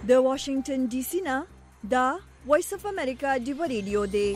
د واشنگټن ډي سي نه دا وایس اف امریکا ډیو ریډیو دی.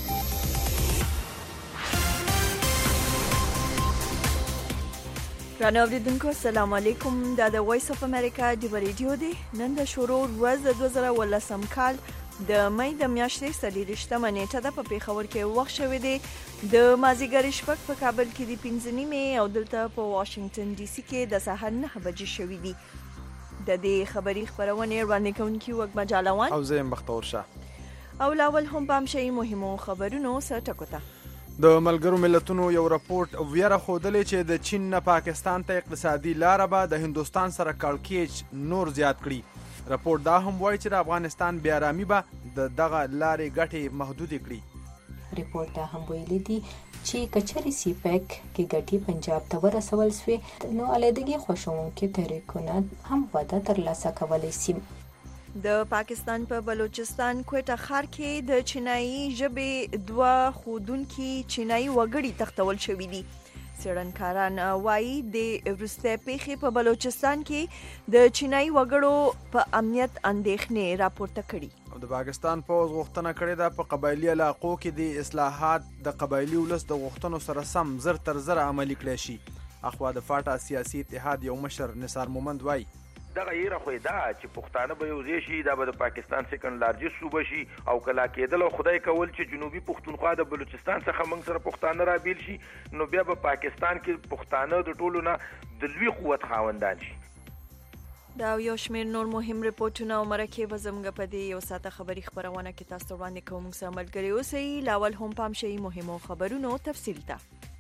رانه اوریدونکو السلام علیکم. دا د وایس اف امریکا ډیو ریډیو دی. نن د شروع ورځ د 2018 کال د مې د میاشتې 23 نیټه ده. په پیښور کې وخت شوی دی د مازیګر شپږ، په کابل کې د 5 او دلته په واشنگټن ډي سي کې د سهار 9 بجې شوی دی. د دې خبري خبرونه وړاندې کوونکی وګ مجالوان او زه بختور شاه. او لاول هم پام شي مهمو خبرونو سره ټکوته. د ملګرو ملتونو یو راپورټ ویره خودلې چې د چین نه پاکستان ته اقتصادي لار به د هندستان سره کړکېچ نور زیات کړي. راپورټ دا هم وایي چې د افغانستان بیا رامي به دغه لارې ګټې محدود کړي. ریپورټ دا هم ویلي دي چې کچري سی پیک کې ګټي پنجاب ته ورسول شوې، نو علیحدګي خوشونکي تحریکونه هم وده ترلاسه کولی شي. د پاکستان په بلوچستان کوټه ښار کې د چینایي ژبې دوه خودونکي چینایي وګړي تختول شوي دي. څېړنکاران وایي د وروستۍ پیښې په بلوچستان کې د چینایي وګړو په امنیت اندېښنې راپورته کړي. او د پاکستان پوځ غوښتنه کړې ده په قبایلي علاقو کې د اصلاحات د قبایلي ولس د غوښتنو سره سم زر تر زره عملي کړی شي. اخوا د فاټا سیاسي اتحاد یو مشر نثار مومند وایي دغه یې خو دا چې پښتانه به یو ځای شي، دا به د پاکستان سیکنډ لارجست صوبه شي او کله کېدل او خدای کول چې جنوبي پښتونخوا د بلوچستان څخه موږ سره پښتانه را بیل شي، نو بیا به پاکستان کې پښتانه د ټولو نه د لوی قوت خاوندان شي. دا یو شمېر نور مهم ریپورټونه او مرکې به زموږ په دې یو ساعته خبري خبرونه کې تاسو ته وړاندې کوم. موږ سره ملګري اوسئ. لاول هم پام شي مهمو خبرونو تفصیل ته.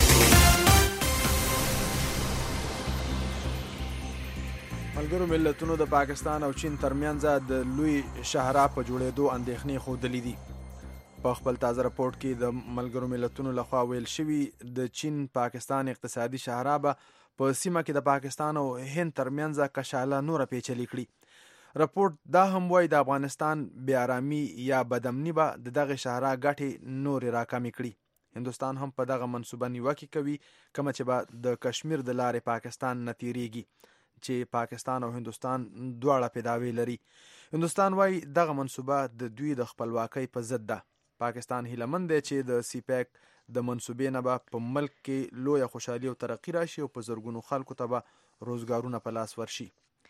ملګرو ملتونو د پاکستان او چین ترمنځ د لوی شهرا په جوړېدو اندېښنې ښودلې دي. په خپل تازه راپورټ کې د ملګرو ملتونو لخوا ویل شوي د چین پاکستان اقتصادي شهرا به په سیمه کې د پاکستان او هند ترمنځ کشاله نور پیچلې کړي. راپورټ دا هم وایي د افغانستان بیارامي یا بدامني به دغه شهرا ګټې نور راکمې کړي. هندستان هم په دغه منصوبه نیوکه کوي کومه چې به د کشمیر د لارې پاکستان نه تیریږي چې پاکستان او هندستان دواړه پیداوی لري. هندستان وایي دغه منصوبه د دوی د خپلواکۍ په ضد ده. پاکستان هیلهمند دی چې د سی پیک د منصوبې نه به په ملک کې لویه خوشحالي او ترقي راشي او په زرګونو خلکو ته به روزګارونه په لاس ورشي.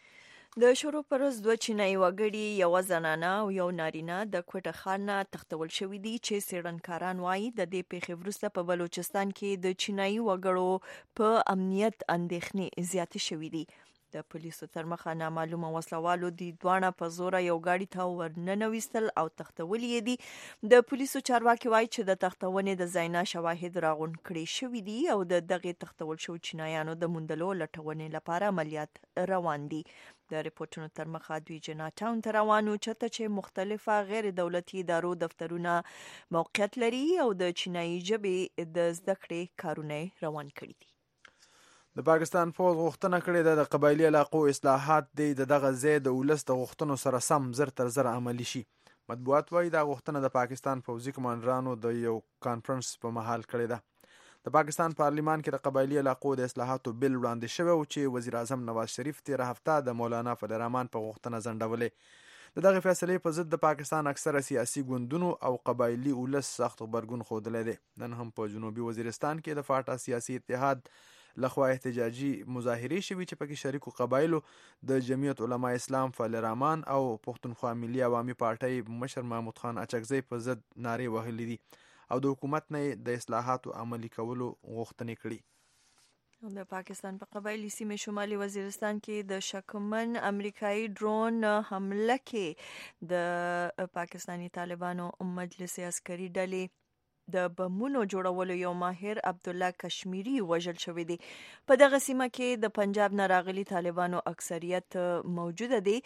د شروع پر ورځ دوه چینایي وګړي، یوه زنانه او یو نارینه د کوټه ښار نه تښتول شوي دي چې څېړنکاران وایي د دې پیښې وروسته په بلوچستان کې د چینایي وګړو په امنیت اندېښنې زیاتې شوي دي. د پولیسو تر مخه نامعلومه وسلوالو د دوانه په زوره یو ګاډي ته ورننویستل او تښتول یې دي. د پولیسو چارواکي وایي چې د تښتونې د ځای نه شواهد راغونډ کړي شوي دي او د دغې تښتول شوو چینایانو د موندلو لټونې لپاره عملیات روان دي. د ریپورټونو تر مخه دوی جنا ټاون ته روان وو چې مختلفه غیر دولتي ادارو دفترونه موقعیت لري او د چینایي ژبې د زده کړې کارونه روان کړي دي. د پاکستان پوځ غوښتنه کړې ده د قبایلي علاقو اصلاحات دغه ځای د ولس د غوښتنو سره سم زر تر زره عملي شي. مطبوعات وایي دا غوښتنه د پاکستان پوځي کمانډرانو د یو کانفرنس په مهال کړې ده. د پاکستان پارلیمان کې د قبایلي علاقو د اصلاحاتو بل وړاندې شوی و چې وزیر اعظم نواز شریف تېره هفته د مولانا فضل الرحمن په غوښتنه ځنډولې. د دغه فیصلې په ضد د پاکستان اکثره سیاسي ګوندونو او قبایلي ولس سخت غبرګون ښودلی دی. نن هم په جنوبي وزیرستان کې د فاټا سیاسي اتحاد لخوا احتجاجي مظاهرې شوي چې پکې شریکو قبایلو د جمعیت علما اسلام فضل الرحمن او پښتونخوا ملي عوامي پارټۍ مشر محمود خان اچکزی په ضد نارې وهلې دي او د حکومت نه د اصلاحاتو عملي کولو غوښتنې کړي. د پاکستان په قبایلی سیمه شمالي وزیرستان کې د شکمن امریکایي ډرون حمله کې د پاکستانی طالبانو مجلس عسکري ډلې د بمونو جوړولو یو ماهر عبدالله کشمیری وژل شوی دی. په دغه سیمه کې د پنجاب نه راغلي طالبانو اکثریت موجوده دی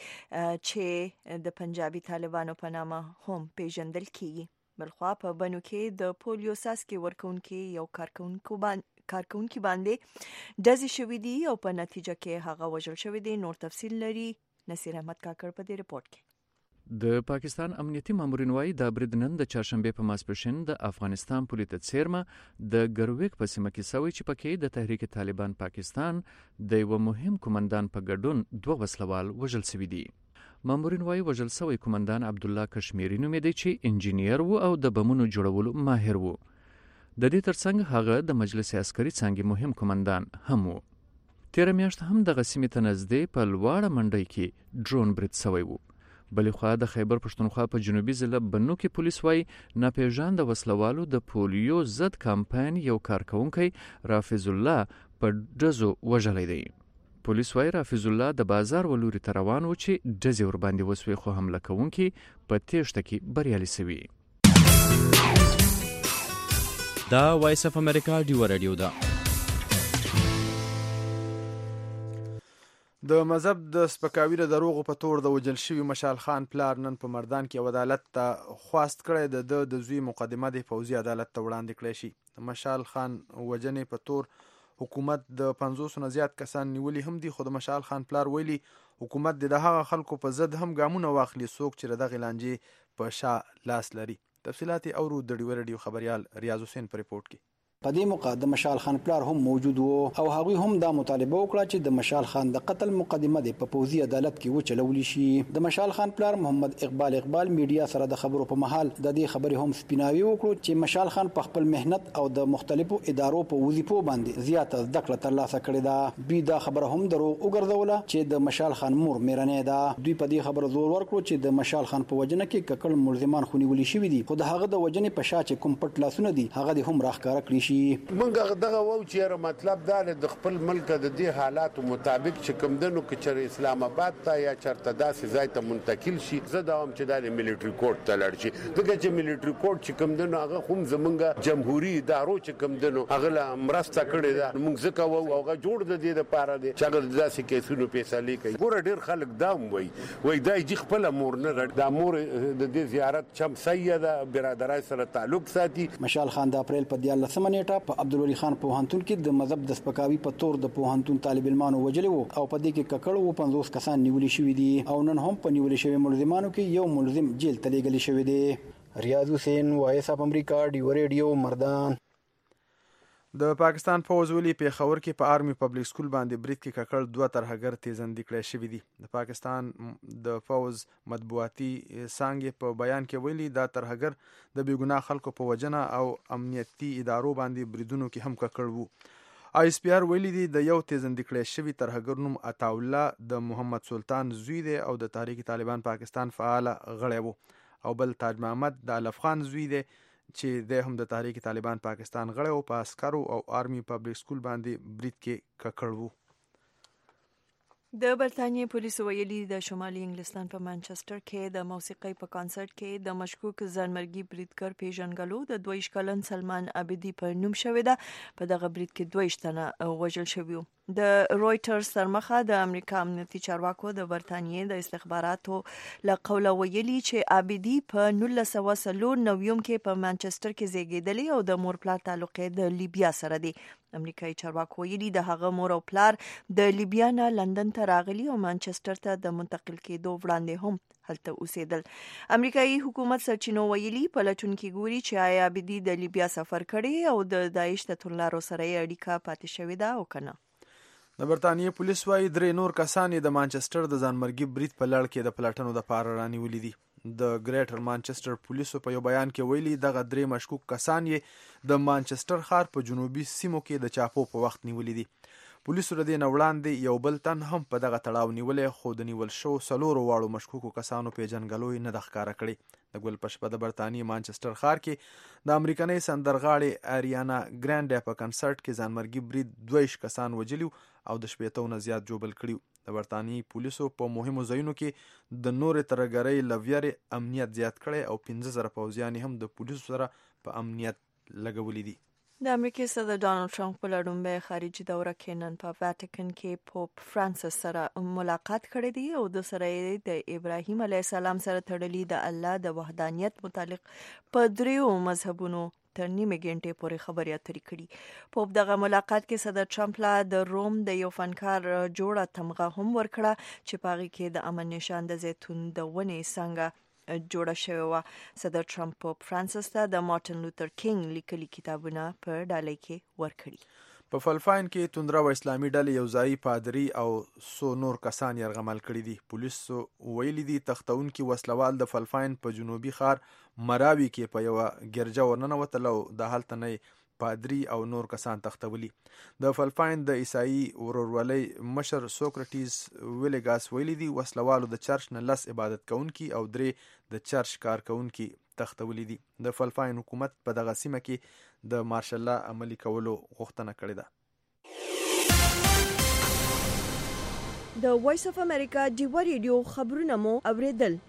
چې د پنجابي طالبانو په نامه هم پیژندل کیږي. بلخوا په بنو کې د پولیو څاڅکي ورکونکي یو کارکونکي باندې ډزې شوي دي او په نتیجه کې هغه وژل شوی دی. نور تفصیل لري نصیر احمد کاکړ په دې ریپورت کې. د پاکستان امنیتي مامورین وایي دا برید نن د چهارشنبې په ماسپښین د افغانستان پولې ته څیرمه د ګرویک په سیمه کې سوی چې پکې د تحریک طالبان پاکستان د یو مهم کمانډان په ګډون دوه وسلوال وژل شوي دي. مامورین وایي وژل سوی قومندان عبدالله کشمیری نومېدی چې انجینیر و او د بمونو جوړولو ماهر و. د دې ترڅنګ هغه د مجلس عسکري څانګې مهم قومندان هم و. تیره میاشت هم دغه سیمې ته نږدې په لوړه منډۍ کې ډرون برید سوی و. بلې خوا د خیبر پښتونخوا په جنوبي ضلع بنو کې پولیس وایي ناپېژانده وسلوالو د پولیو ضد کمپاین یو کارکوونکی رافض الله په ډزو وژلی دی. پولیس وایي رافض الله د بازار ولوري ته روان و چې ډزې ورباندې وسوې، خو حمله کوونکي په تیښته کې بریالي سوي. دا وایس اف امریکا ډیو رادیو ده. د مذهب د سپکاوي د دروغو په تور د وجل شوي مشال خان پلار نن په مردان کې عدالت ته خواست کړی د زوی مقدمه د پوځي عدالت ته وړاندې کړی شي. مشال خان وجنې په تور حکومت د 500 نه زیات کسان نیولي هم دي، خو د مشال خان پلار ویلي حکومت د هغه خلکو په ضد هم ګامونه واخلي څوک چې دغه لانجې په شا لاس لري. تفصیلات اورو د ډیو رادیو خبريال ریاض حسین په ریپورت کې. په دې موقع د مشال خان پلار هم موجود وو او هغوی هم دا مطالبه وکړه چې د مشال خان د قتل مقدمه د په پوځي عدالت کې وچلول شي. د مشال خان پلار محمد اقبال میډیا سره د خبرو په محل د دې خبرې هم سپیناوي وکړو چې مشال خان په خپل مهنت او د مختلفو ادارو په وظیفو باندې زیاته زده کړه ترلاسه کړې ده. دوی دا خبره هم دروغ وګرځوله چې د مشال خان مور میرنۍ ده. دوی په دې خبره زور ورکړو چې د مشال خان په وجنه کې ککړ ملزمان خونیول شوی دي، خو د هغه د وجنې په شا چې کوم پټ لاسونه دي هغه هم راښکاره کړی شي. دغه وو چې مطلب دا د خپل ملک د دې حالاتو مطابق چې کوم دنو کې چر اسلام آباد ته یا چرته داسې ځای ته منتقل شي، زه دا هم چې د ملټری کورټ ته لاړ شي. دغه چې ملټری کورټ چې کوم دنو هغه هم زمونږ جمهوریت ادارو چې کوم دنو هغه مرسته کړې ده. موږ ځکه وو هغه جوړ د دې لپاره دی چې هغه داسې کیسونو فیصله کوي. ګوره ډیر خلک دا وایي دا یې خپل مور نه د مور د دې زیارت چم سیده برادرای سره تعلق ساتي. مشال خان د اپریل په 14 نیټه په عبدالولی خان پوهنتون کې د مذهب د سپکاوي په تور د پوهنتون طالب علمانو وجلي وو او په دې کې ککړ و 50 کسان نیولي شوی دي او نن هم په نیولي شوی ملزمانو کې یو ملزم جیل ته لیږل شوی دی. ریاض حسین وایس اف امریکا ډیو رادیو مردان. د پاکستان پوځ ویلي پیښور کې په آرمي پبلک سکول باندې برید کې ککړ 2 ترهګر تیزندي کړی شوی دي. د پاکستان د پوځ مطبوعاتي څانګې په بیان کې ویلي دا ترهګر د بیګناه خلکو په وجنه او امنیتي ادارو باندې بریدونو کې هم ککړ وو. آی اس پی آر ویلي دي د یو تیزندي کړی شوی ترهګر نوم عطاالله د محمد سلطان زوی دی او د تحریک طالبان پاکستان فعال غړی وو او بل تاج محمد د الف خان زوی دی چې د هم د تحریک طالبان پاکستان غړی او په عسکرو او آرمي پبلک سکول باندې برید کې ککړ وو. د برتانیې پولیسو ویلي د شمالي انګلستان په مانچسټر کې د موسیقۍ په کانسرت کې د مشکوک ځانمرګي بریدګر پیژنګلو د 22 کلن سلمان عابدي په نوم شوې ده. په دغه برید کې 22 تنه وژل شوي وو. د رويټرز سرمخه د امریکا امنیتي چارواکو د برتانیې د استخباراتو له قوله ویلي چې عابدي په 1990 کې په مانچسټر کې زیږیدلی او د مور پلار تعلق یې د لیبیا سره دی. امریکایي چارواکو ویلي د هغه مور او پلار د لیبیا نه لندن ته راغلي او مانچسټر ته د منتقل کېدو وړاندې هم هلته اوسېدل. امریکایي حکومت سرچینو ویلي پلټونکي ګوري چې آیا عابدي د لیبیا سفر کړی او د داعش د توندلارو سره یې اړیکه پاتې شوې ده او کنه. د برتانیې پولیس وايي 3 نور کسان د مانچسټر د ځانمرګي برید په لړ کې د پلټنو لپاره رانیولي دي. د ګریټر مانچسټر پولیسو په یو بیان کې ویلي دغه 3 مشکوک کسان یې د مانچسټر ښار په جنوبي سیمو کې د چاپو په وخت نیولي دي. پولیسو ردې نه وړاندې یو بل تن هم په دغه تړاو نیولې، خو د نیول شو 4 واړو مشکوکو کسانو پیژنګلوی نه د ښکاره کړي. د ګل په شپه د برتانیې مانچسټر ښار کې د امریکنۍ سندرغاړې اریانا ګرانډ په کنسرت کې ځانمرګي برید 22 کسان وجلي او د 80 نه زیات جوبل کړي. د برتانیې پولیسو په مهمو ځایونو کې د نورې ترهګرۍ لویارې امنیت زیات کړي او 15,000 پوځیان هم د پولیسو سره په امنیت لګولي دي. د امریکای صدر ډانلډ ټرمپ په لړومبۍ خارجي دوره کې نن په واتیکن کې پوپ فرانسیس سره ملاقات کړی دی او د سره د ابراهیم علیه السلام سره تړلي د الله د وحدانیت متعلق په 3 مذهبونو تر نیمه ګنټې پورې خبرې اترې کړي. پوپ دغه ملاقات کې صدر ټرمپ لا د روم د یو فنکار جوړه تمغه هم ورکړه چې په هغې کې د امن نشان د زیتون د ونې څنګه جوړه شوې وه. صدر ټرمپ پوپ فرانسیس ته د مارټن لوتر کینګ لیکلي کتابونه په ډالۍ کې ورکړي. په فلپاین کې توندره و اسلامي ډلې یو ځایي پادري او څو نور کسان یرغمل کړي دي. پولیسو ویلي دي تښتونکي وسلوال د فلپاین په جنوبي ښار مراوي کې په یوه ګرجه ورننوتل او د هلته نه پادري او نور کسان تښتولي. د فلپاین د عیسائی ورورولۍ مشر سوکرټیز ویلیګاس ویلي دي وسلوالو د چرچ نه 10 عبادت کوونکي او 3 د چرچ کارکوونکي تښتولي دي. د فلپاین حکومت په دغه سیمه کې د مارشل لا عملي کولو غوښتنه کړې ده. د وایس اف امریکا ډیوا ریډیو خبرونه مو اوریدل.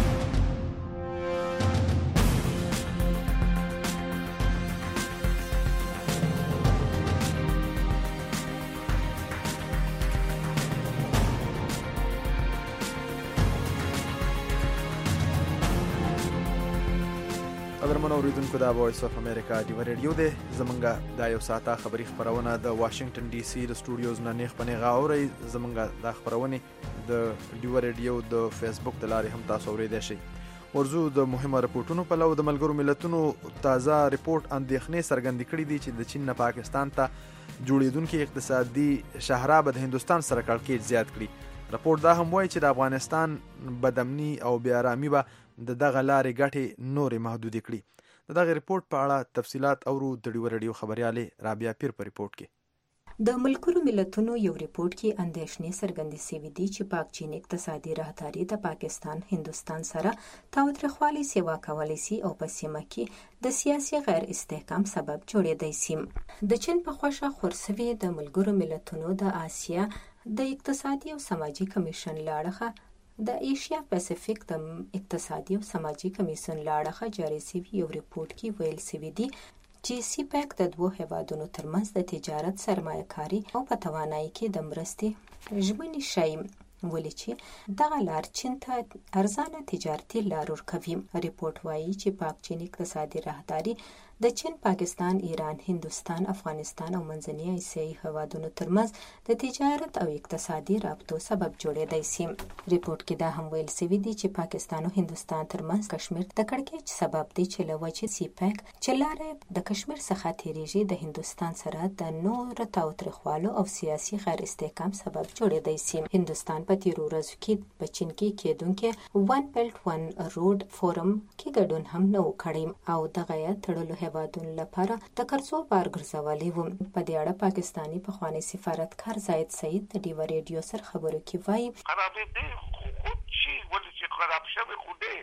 قدرمن اوریدونکو دا وایس اف امریکا ډیوا ریډیو دی. زمونږ دا یو ساعته خبری خبرونه د واشنگټن ډي سي د سټوډیوز نه نیغ پنیغه اوري. زمونږ دا خبرونه د ډیوا ریډیو د فیسبوک د لارې هم تاسو اوریدئ شئ. ورزو د مهمه رپورټونو په لو د ملګرو ملتونو تازه رپورټ اندېښنې څرګندې کړې دي چې د چین نه پاکستان ته جوړېدونکي اقتصادي شاهراه به د هندوستان سره کړکېچ زیات کړي. رپورټ دا هم وایي چې د افغانستان بدامني او بېارامي به د دغه لارې ګټې نورې محدودې کړي. د دغه رپورټ په اړه تفصیلات اورو د ډیوا ریډیو خبريالې رابعه پیر په رپورټ کې. د ملګرو ملتونو یو رپورټ کې اندېښنې څرګندې شوې دي چې پاک چین اقتصادي راهداري د پاکستان هندوستان سره تاوتریخوالي سیوا کولی شي او په سیمه کې د سیاسي غیر استحکام سبب جوړېدای شي. د چین په خوښه خورسوي د ملګرو ملتونو د آسیا د اقتصادي او سماجي کمیشن لاړخه د ایشیا پاسفیک د اقتصادي او سماجي کمیشن لاړخه جاری شوی یو رپورټ کې ویل شوی دی چې سیپیک د دوه هیوادونو ترمنځ د تجارت سرمایه‌کاري او په توانایي کې د مرستې ژمنې شي ولې چې دغه لار چین ته ارزانه تجارتي لار ورکوي. رپورټ وایي چې پاک چین اقتصادي راهداري د چین، پاکستان، ایران، هندوستان، افغانستان او منځنۍ اسیایي هیوادونو ترمنځ د تجارت او اقتصادي رابطو سبب جوړېدای شي. رپورټ کې دا هم ویل شوی دی چې پاکستان او هندوستان ترمنځ کشمیر د کړکېچ سبب دی چې له وجې سیپیک چې لارې د کشمیر څخه تیریږي د هندوستان سره د نور تاوتریخوالو او سیاسي غیر استحکام سبب جوړېدای شي. هندوستان په تیرو ورځو کې په چین کې کېدونکې ون بیلټ ون روډ فورم کې ګډون هم نه و کړی او دغه یې تړلو هیوادونو لپاره د قرضو بار ګرځولی و. په دې اړه پاکستاني پخوانی سفارتکار زاید سعید د ډیوا ریډیو سره خبرو کې وایي خرابې دي خود شي ولې چې خراب شوی خو دی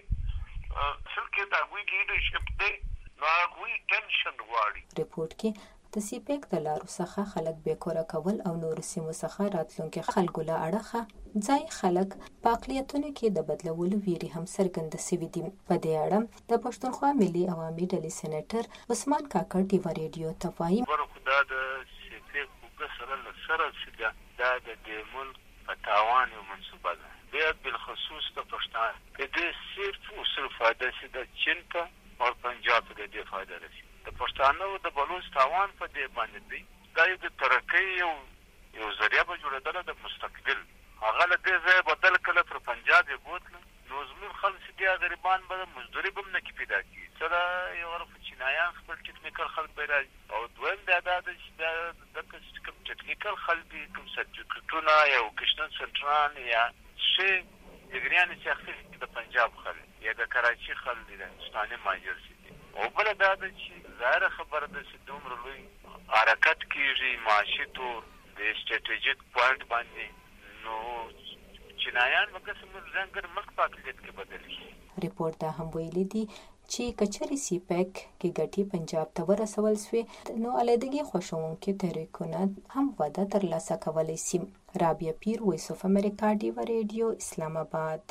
اصل کې دا هغوی لیډرشپ دی نو هغوی ټینشن غواړي. رپورټ کې د سیپیک د لارو څخه خلک بیکوره کول او نورو سیمو څخه راتلونکي خلکو له اړخه ځای خلک په اقلیتونو کې د بدلولو ویرې هم څرګنده شوې دي. په دې اړه د پښتونخوا ملي عوامي ډلې سېنیټر عثمان کاکړ ډیوا ریډیو ته وایي دا د سیپیک په سره له سره چې دا د دې ملک په تاوان یو منصوبه ده. بیا بالخصوص د پښتون په دې صرف او صرف فایده چې د چین ته او پنجاب ته د فایده رسي. د پښتانه د بلوچ تاوان په دې باندې دی. دا د ترقۍ یو ذریعہ به جوړېدله د مستقبل. هغه له دې ځایه بدل کله پر پنجاب یې بوتله نو زموږ خلک چې بیا غریبان به مزدوري به هم نه کې پیدا کړي. سره یو غرف چینایان خپل ټکنیکل خلک به راځي او دویم بیا دا ده چې بیا دلته چې کوم ټکنیکل خلک دي کوم سرټیفیکټونه یا وکیشنل سنټران یا ښې ډګریانې چې اخیستي د پنجاب خلک یا د کراچي خلک دي د هندوستاني مهاجر دي. او بله دا ده چې ظاهره خبره ده چې دومره لوی حرکت کېږي معاشي طور د سټریټیجیک پوینټ باندې نو چینایان به قسم ځانګړي ملک په اقلیت کې بدل شي. رپورټ دا هم ویلي دي چې کچري سیپیک کې ګټې پنجاب ته ورسول سوې نو علیحدګي خوښوونکي تحریکونه هم وده ترلاسه کولی شي. رابعه پیر، وایس اف امریکا ډیوا ریډیو، اسلام آباد.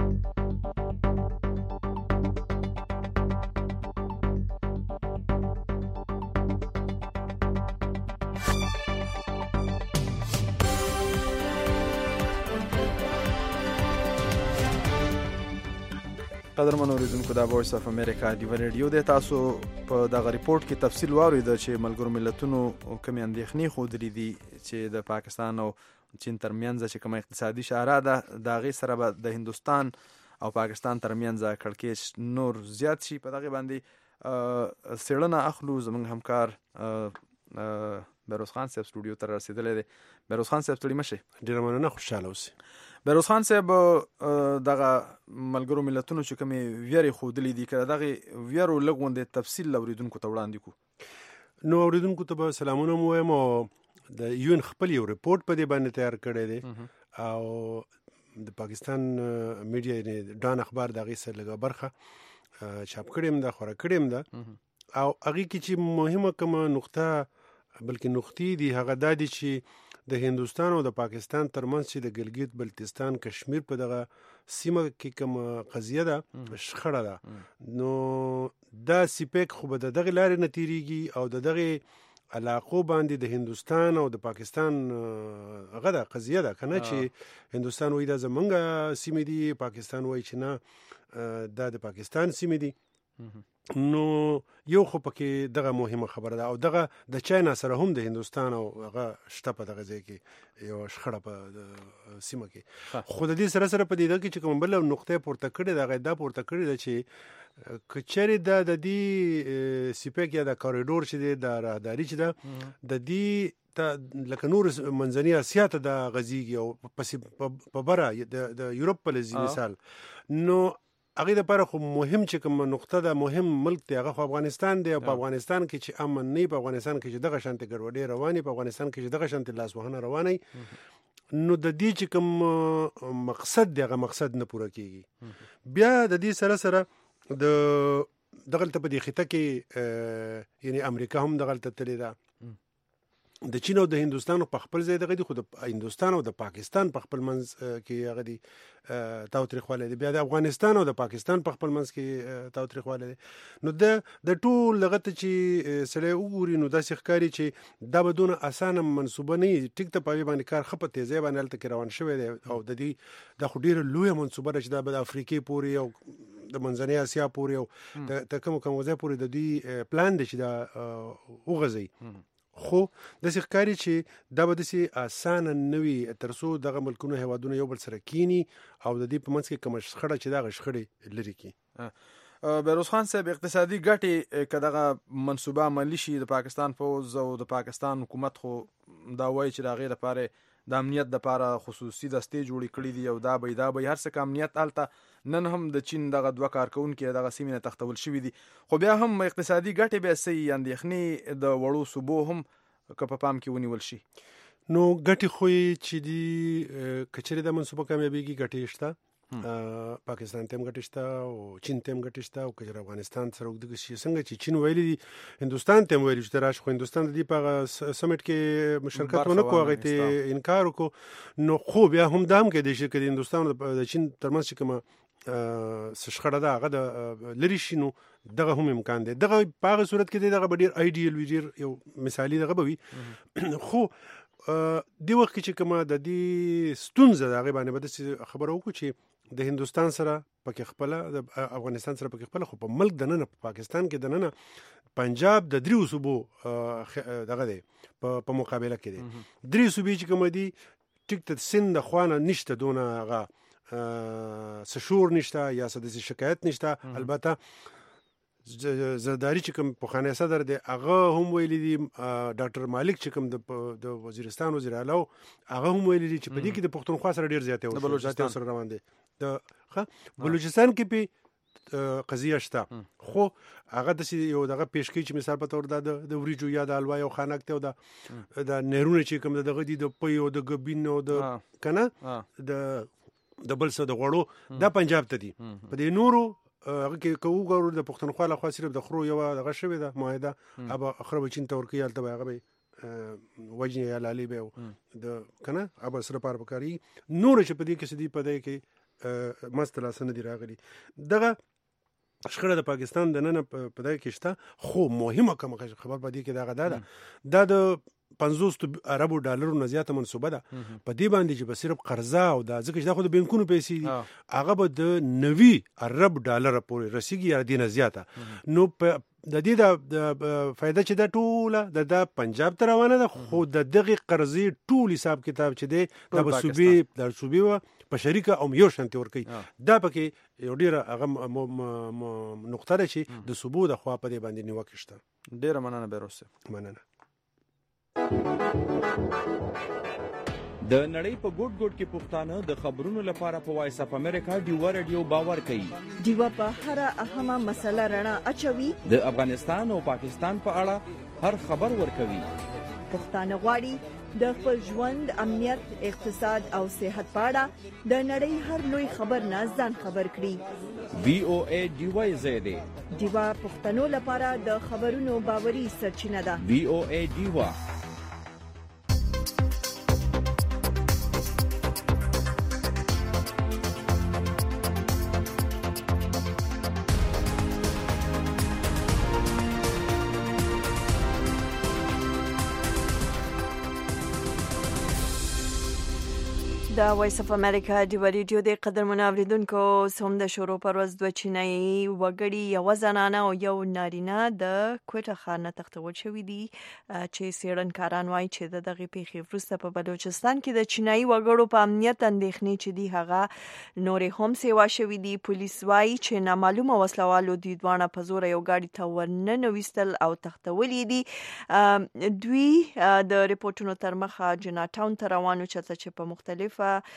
قدرمن اوریدونکو دا وایس اف امریکا ډیوا ریډیو دی. تاسو په دغه رپورټ کې تفصیل واورئ چې ملګرو ملتونو کومې اندېښنې ښودلې دي چې د پاکستان او چین ترمنځ چې کومه اقتصادي شاهراه ده د هغې سره به د هندوستان او پاکستان ترمنځ کړکېچ نور زیات شي. په دغې باندې څېړنه اخلو. زموږ همکار بیروز خان صاحب سټوډیو ته رسیدلی دی. بیروز خان صاحب ستړي مشه. ډېره مننه، خوشحاله اوسئ. بیروز خان صاحب دغه ملګرو ملتونو چې کومې ویرې ښودلې دي که دغې ویرو لږ غوندې تفصیل اورېدونکو ته وړاندې کړو؟ نو اورېدونکو ته به سلامونه مو وایم او د UN خپل یو ریپورټ په دې باندې تیار کړی دی او د پاکستان میډیا یعنې ډان اخبار د هغې سره لږه برخه چاپ کړې هم ده، خوره کړې هم ده او هغې کې چې مهمه کومه نقطه بلکې نقطې دي هغه دا دي چې د هندوستان او د پاکستان ترمنځ چې د ګلګت بلتستان کشمیر په دغه سیمه کې کوم قضیه ده شخړه ده، نو دا سیپیک خو به د دغې لارې نه تیریږي او د دغې علاقو باندې د هندوستان او د پاکستان هغه ده قضیه ده که نه چې هندوستان وایي دا زمونږ سیمې دي، پاکستان وایي چې نه دا د پاکستان سیمې دي. نو یو خو پکې دغه مهمه خبره ده او دغه د چاینا سره هم د هندوستان او هغه شته په دغه ځای کې یو شخړه په سیمه کې. خو د دې سره په دې کې چې کوم بل نقطه پورته کړې ده هغه دا پورته کړې ده چې کچېرې د دې سیپیک یا د کوریډور چې دی د راهداري چې ده د دې ته لکه نور منځنۍ اسیا ته د غځېږي او په بره د یورپ په لذي مثال، نو هغې دپاره خو مهم چې کوم نقطه ده مهم ملک دی هغه خو افغانستان دی او په افغانستان کې چې امن نه وي، په افغانستان کې چې دغه شانتې ګډوډۍ روانې، په افغانستان کې چې دغه شانتې لاسوهنه روانې، نو د دې چې کوم مقصد دی هغه مقصد نه پوره کېږي. بیا د دې سره د دغلته په دې خطه کې یعنی امریکا هم دغلته تللی ده، د چین او د هندوستان په خپل ځای دغه دي، خو د هندوستان او د پاکستان په خپل منځ کې هغه دي تاوتریخوالی دی، بیا د افغانستان او د پاکستان په خپل منځ کې تاوتریخوالی دی. نو د ټول دغه ته چې سړی وګوري نو داسې ښکاري چې دا به دونه اسانه منصوبه نه وي. ټیک ته په هغې باندې کار ښه په تیزۍ باندې هلته کې روان شوی دی او د دې دا خو ډېره لویه منصوبه ده چې دا به د افریقې پورې او د منځنۍ اسیا پورې او د کوم ځای پورې د دوی پلان دی چې دا وغځوي. خو داسې ښکاري چې دا به داسې اسانه نه وي تر څو دغه ملکونه هیوادونه یو بل سره کینی او د دې په منځ کې کومه شخړه چې دغه شخړې لرې کړي. بیروز خان صاحب اقتصادي ګټې که دغه منصوبه عملي شي د پاکستان پوځ او د پاکستان حکومت خو دا وایي چې د هغې لپاره د امنیت دپاره خصوصي دستې جوړې کړي دي او دا به هر څه که امنیت هلته نن هم د چین دغه دوه کارکوونکي دغه سیمې نه تښتول شوي دي، خو بیا هم اقتصادي ګټې بیا څه اندېښنې د وړو صوبو هم که په پام کې ونیول شي. نو ګټې خو یې چې دي که چېرې دا منصوبه کامیابېږي ګټې شته، پاکستان ته هم ګټې شته او چین ته هم ګټې شته او که چېرې افغانستان سره اوږده شي څنګه چې چین ویلي دي هندوستان ته هم ویلي چې ته راشي، خو هندوستان د دې په هغه سمیټ کې شرکت ونه کړو، هغې ته انکار وکړو. نو خو بیا هم دا هم کېدی شي که د هندوستان او د چین ترمنځ چې کومه شخړه ده هغه د لرې شي، نو دغه هم امکان دی. دغه په هغه صورت کې دی دغه به ډېر آیډیل وي، ډېر یو مثالي دغه به وي. خو دې وخت کې چې کومه د دې ستونزه ده هغې باندې به داسې خبره وکړو چې د هندوستان سره پکې خپله د افغانستان سره پکې خپله، خو په ملک دننه په پاکستان کې دننه پنجاب د 3 صوبو دغه دی په مقابله کې دی. 3 صوبې چې کومه دي ټیک ته سند د خوا نه نشته دونه هغه څه شور نشته یا څه داسې شکایت نشته. البته زرداری چې کوم پخوانی صدر دی هغه هم ویلي دي، ډاکټر مالک چې کوم د وزیرستان وزیر اعلی هغه هم ویلي دي چې په دې کې د پښتونخوا سره ډېر زیاتې سره روان دی. د بلوچستان کې په قضیه شته، خو هغه داسې یو دغه پیش کوي چې مثال په طور د وریجو یا د حلوا یو خانک دی او د نهرونه چې کوم دغه دي د پی او د ګبین او د که نه د بل څه د غوړو دا پنجاب ته دي. په دې نورو هغه کې که وګورو د پښتونخوا لخوا صرف د خرو یوه دغه شوې ده معاهده، هغه خره به چین ته ورکوي، هلته به هغه به وجنې یا لالې به د که نه هغه به سره پار پکاري. نور چې په دې کې څه دي په دې کې مست لاسه نه دي راغلي. دغه شخړه د پاکستان دننه په دغه کې شته، خو مهمه کومه خبر په دې کې دغه دا د 50 اربو ډالرو نه زیاته منصوبه ده په دې باندې چې به صرف قرضه او دا ځکه چې دا خو د بینکونو پیسې دي هغه به د 90 ارب ډالر پورې رسیږي یا دې نه زیاته. نو د دې د فایده چې دا ټوله د پنجاب ته روانه ده، خو د دغې قرضې ټول حساب کتاب چې دی دا به صوبې په شریکه او یو شانتې ورکوي. دا پکې یو ډېره هغه نقطه ده چې د صوبو د خوا په دې باندې نیوکې شته. ډېره مننه بیروز صاحب. مننه. د نړۍ په ګوټ ګوټ کې پښتانه د خبرونو لپاره په وایس اف امریکا ډیوا رادیو باور کوي. ډیوا په هر اهمه مسله رڼا اچوي. د افغانستان او پاکستان په اړه هر خبر ورکوي. پښتانه غواړي د خپل ژوند، امنیت، اقتصاد او صحت په اړه د نړۍ هر لوی خبر نه ځان خبر کړي. VOA ډیوا زیاده ډیوا پښتنو لپاره د خبرونو باوري سرچینه ده. VOA ډیوا. د وایس اف امریکا ډیوا ریډیو د قدرمنو اوریدونکو سوم د شروع پر ورځ دوه چینایي وګړي یو زنانه او یو نارینه د کوټه خانه تختول شوې دي چې څېړنکاران وایي چې د دغه پیښې وروسته په بلوچستان کې د چینایي وګړو په امنیت اندېښنې چې دي هغه نورې هم سیوا شوې دي. پولیس وایي چې نامعلومه وسلوالو دوی دواړه په زور یو ګاډي ته ورننویستل او تختولي دي. دوی د رپورټونو تر مخه جناټاون ته روانو چې په مختلف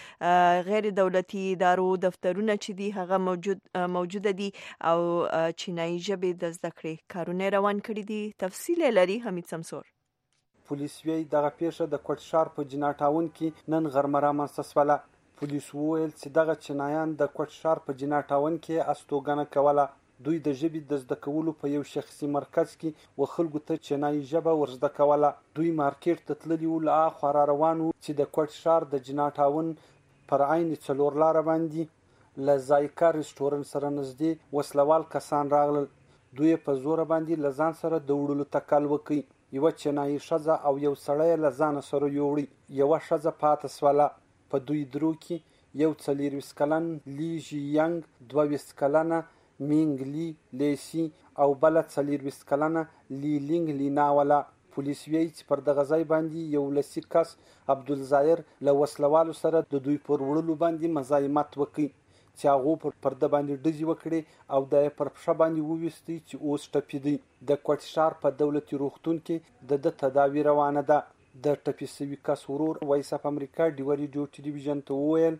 غیر دولتي ادارو دفترونه چې دي هغه موجوده دي او چینایي ژبې د زده کړې کارونه روان کړي دي. تفصیل لري حمید سمسور. پولیس وی دغه پیښه د کوټ ښار په جناټاون کې نن غرمه رامنځته شوله. پولیس وویل چې دغه چینایان د کوټ ښار په جناټاون کې استوګنه کوله. دوی د ژبې د زده کولو په یو شخصي مرکز کې و خلکو ته چینایي ژبه ورزده کوله. دوی مارکیټ ته تللي وو، له اخوا را روان وو چې د کوټ ښار د جناټاون پر عین څلور لاره باندې له ذایقه رسټورنټ سره نږدې وسلوال کسان راغلل. دوی په زور باندې له ځان سره د وړلو تکل وکړي. یوه چینایي ښځه او یو سړی له ځانه سره یوړي. یوه ښځه پاتې شوله. په دوی درو کې یو 24 کلن لی جی ینګ، 22 کلنه مینګ لی لیسی او بل 24 کلنه لی لینګ لینا ولا. پولیس ویل چې پر دغه ځای باندې یو لسی کس عبدالظاهر له وسلوالو سره د دوی پر وړلو باندې مزاحمت وکړي چې هغه پر پرده باندې ډزې وکړي او د پر پښه باندې وویستي چې اوس ټپي دی. د کوټ ښار په دولتي روغتون کې د تداوی روانه ده. د ټپي شوي کس ورور وایس اف امریکا ډیوا ریډیو ټلویزیون ته وویل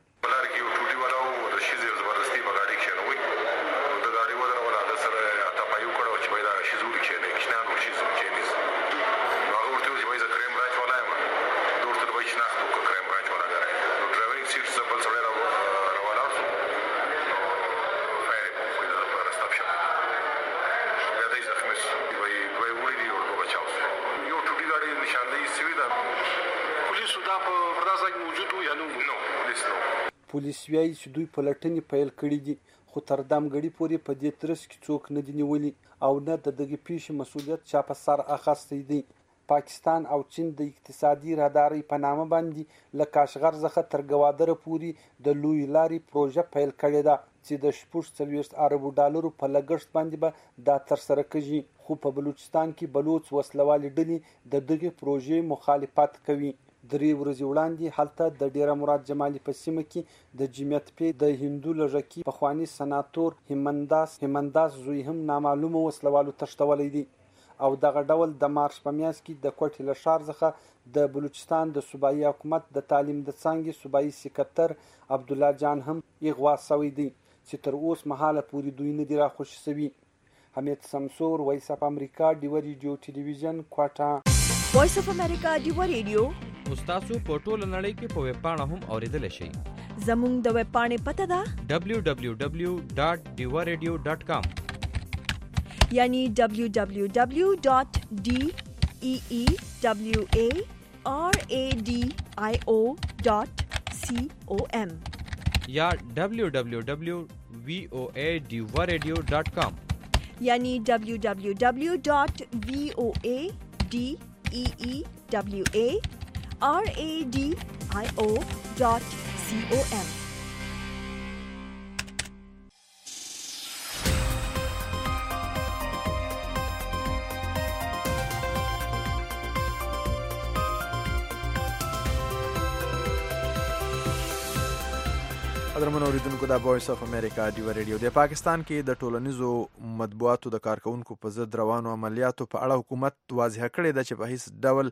پولیس وایي چې دوی پلټنې پیل کړي دي، خو تر دمګړي پورې په دې ترڅ کې څوک نه دي نیولي او نه د دغه پیښې مسؤلیت چا په سر اخیستی دی. پاکستان او چین د اقتصادي رادارۍ په نامه باندې له کاشغر څخه تر ګوادره پورې د لوی لارې پروژه پیل کړې ده چې د 40 اربو ډالرو په لګښت باندې به دا ترسره کیږي. خو په بلوچستان کې بلوچ وسلوالې ډلې د دغه پروژې مخالفت کوي. 3 ورځې وړاندې هلته د ډیره مراد جمالي په سیمه کې د جمعیت په د هندو لږکی پخوانی سناتور هیمنداس زوی هم نامعلومه وسلوالو تښتولې دي او دغه ډول د مارچ په میاشت کې د کوټې له ښار څخه د بلوچستان د صوبایي حکومت د تعلیم د څانګې صوبایي سکرټر عبد الله جان هم اغوا شوی دی چې تر اوس مهاله پورې دوی نه دی راخوشي شوی. حمید سمسور، وایس اف امریکا ډیوا ریډیو ټلویزیون کوټه. وایس اف امریکا ډیوا ریډیو تاسو په ټوله نړۍ کې په ویب پاڼه هم اوریدل شئ. زموږ د ویب پاڼې پته ده www.diwaradio.com یعنی www.deewaradio.com یا www.voadiwaradio.com یعنی www.voadiwaradio.com. قدرمن اوریدونکو د وایس اف امریکا ډیوا ریډیو د پاکستان کې د ټولنیزو مطبوعاتو د کارکونکو په ضد روانو عملیاتو په اړه حکومت واضح کړی ده چې په هیڅ ډول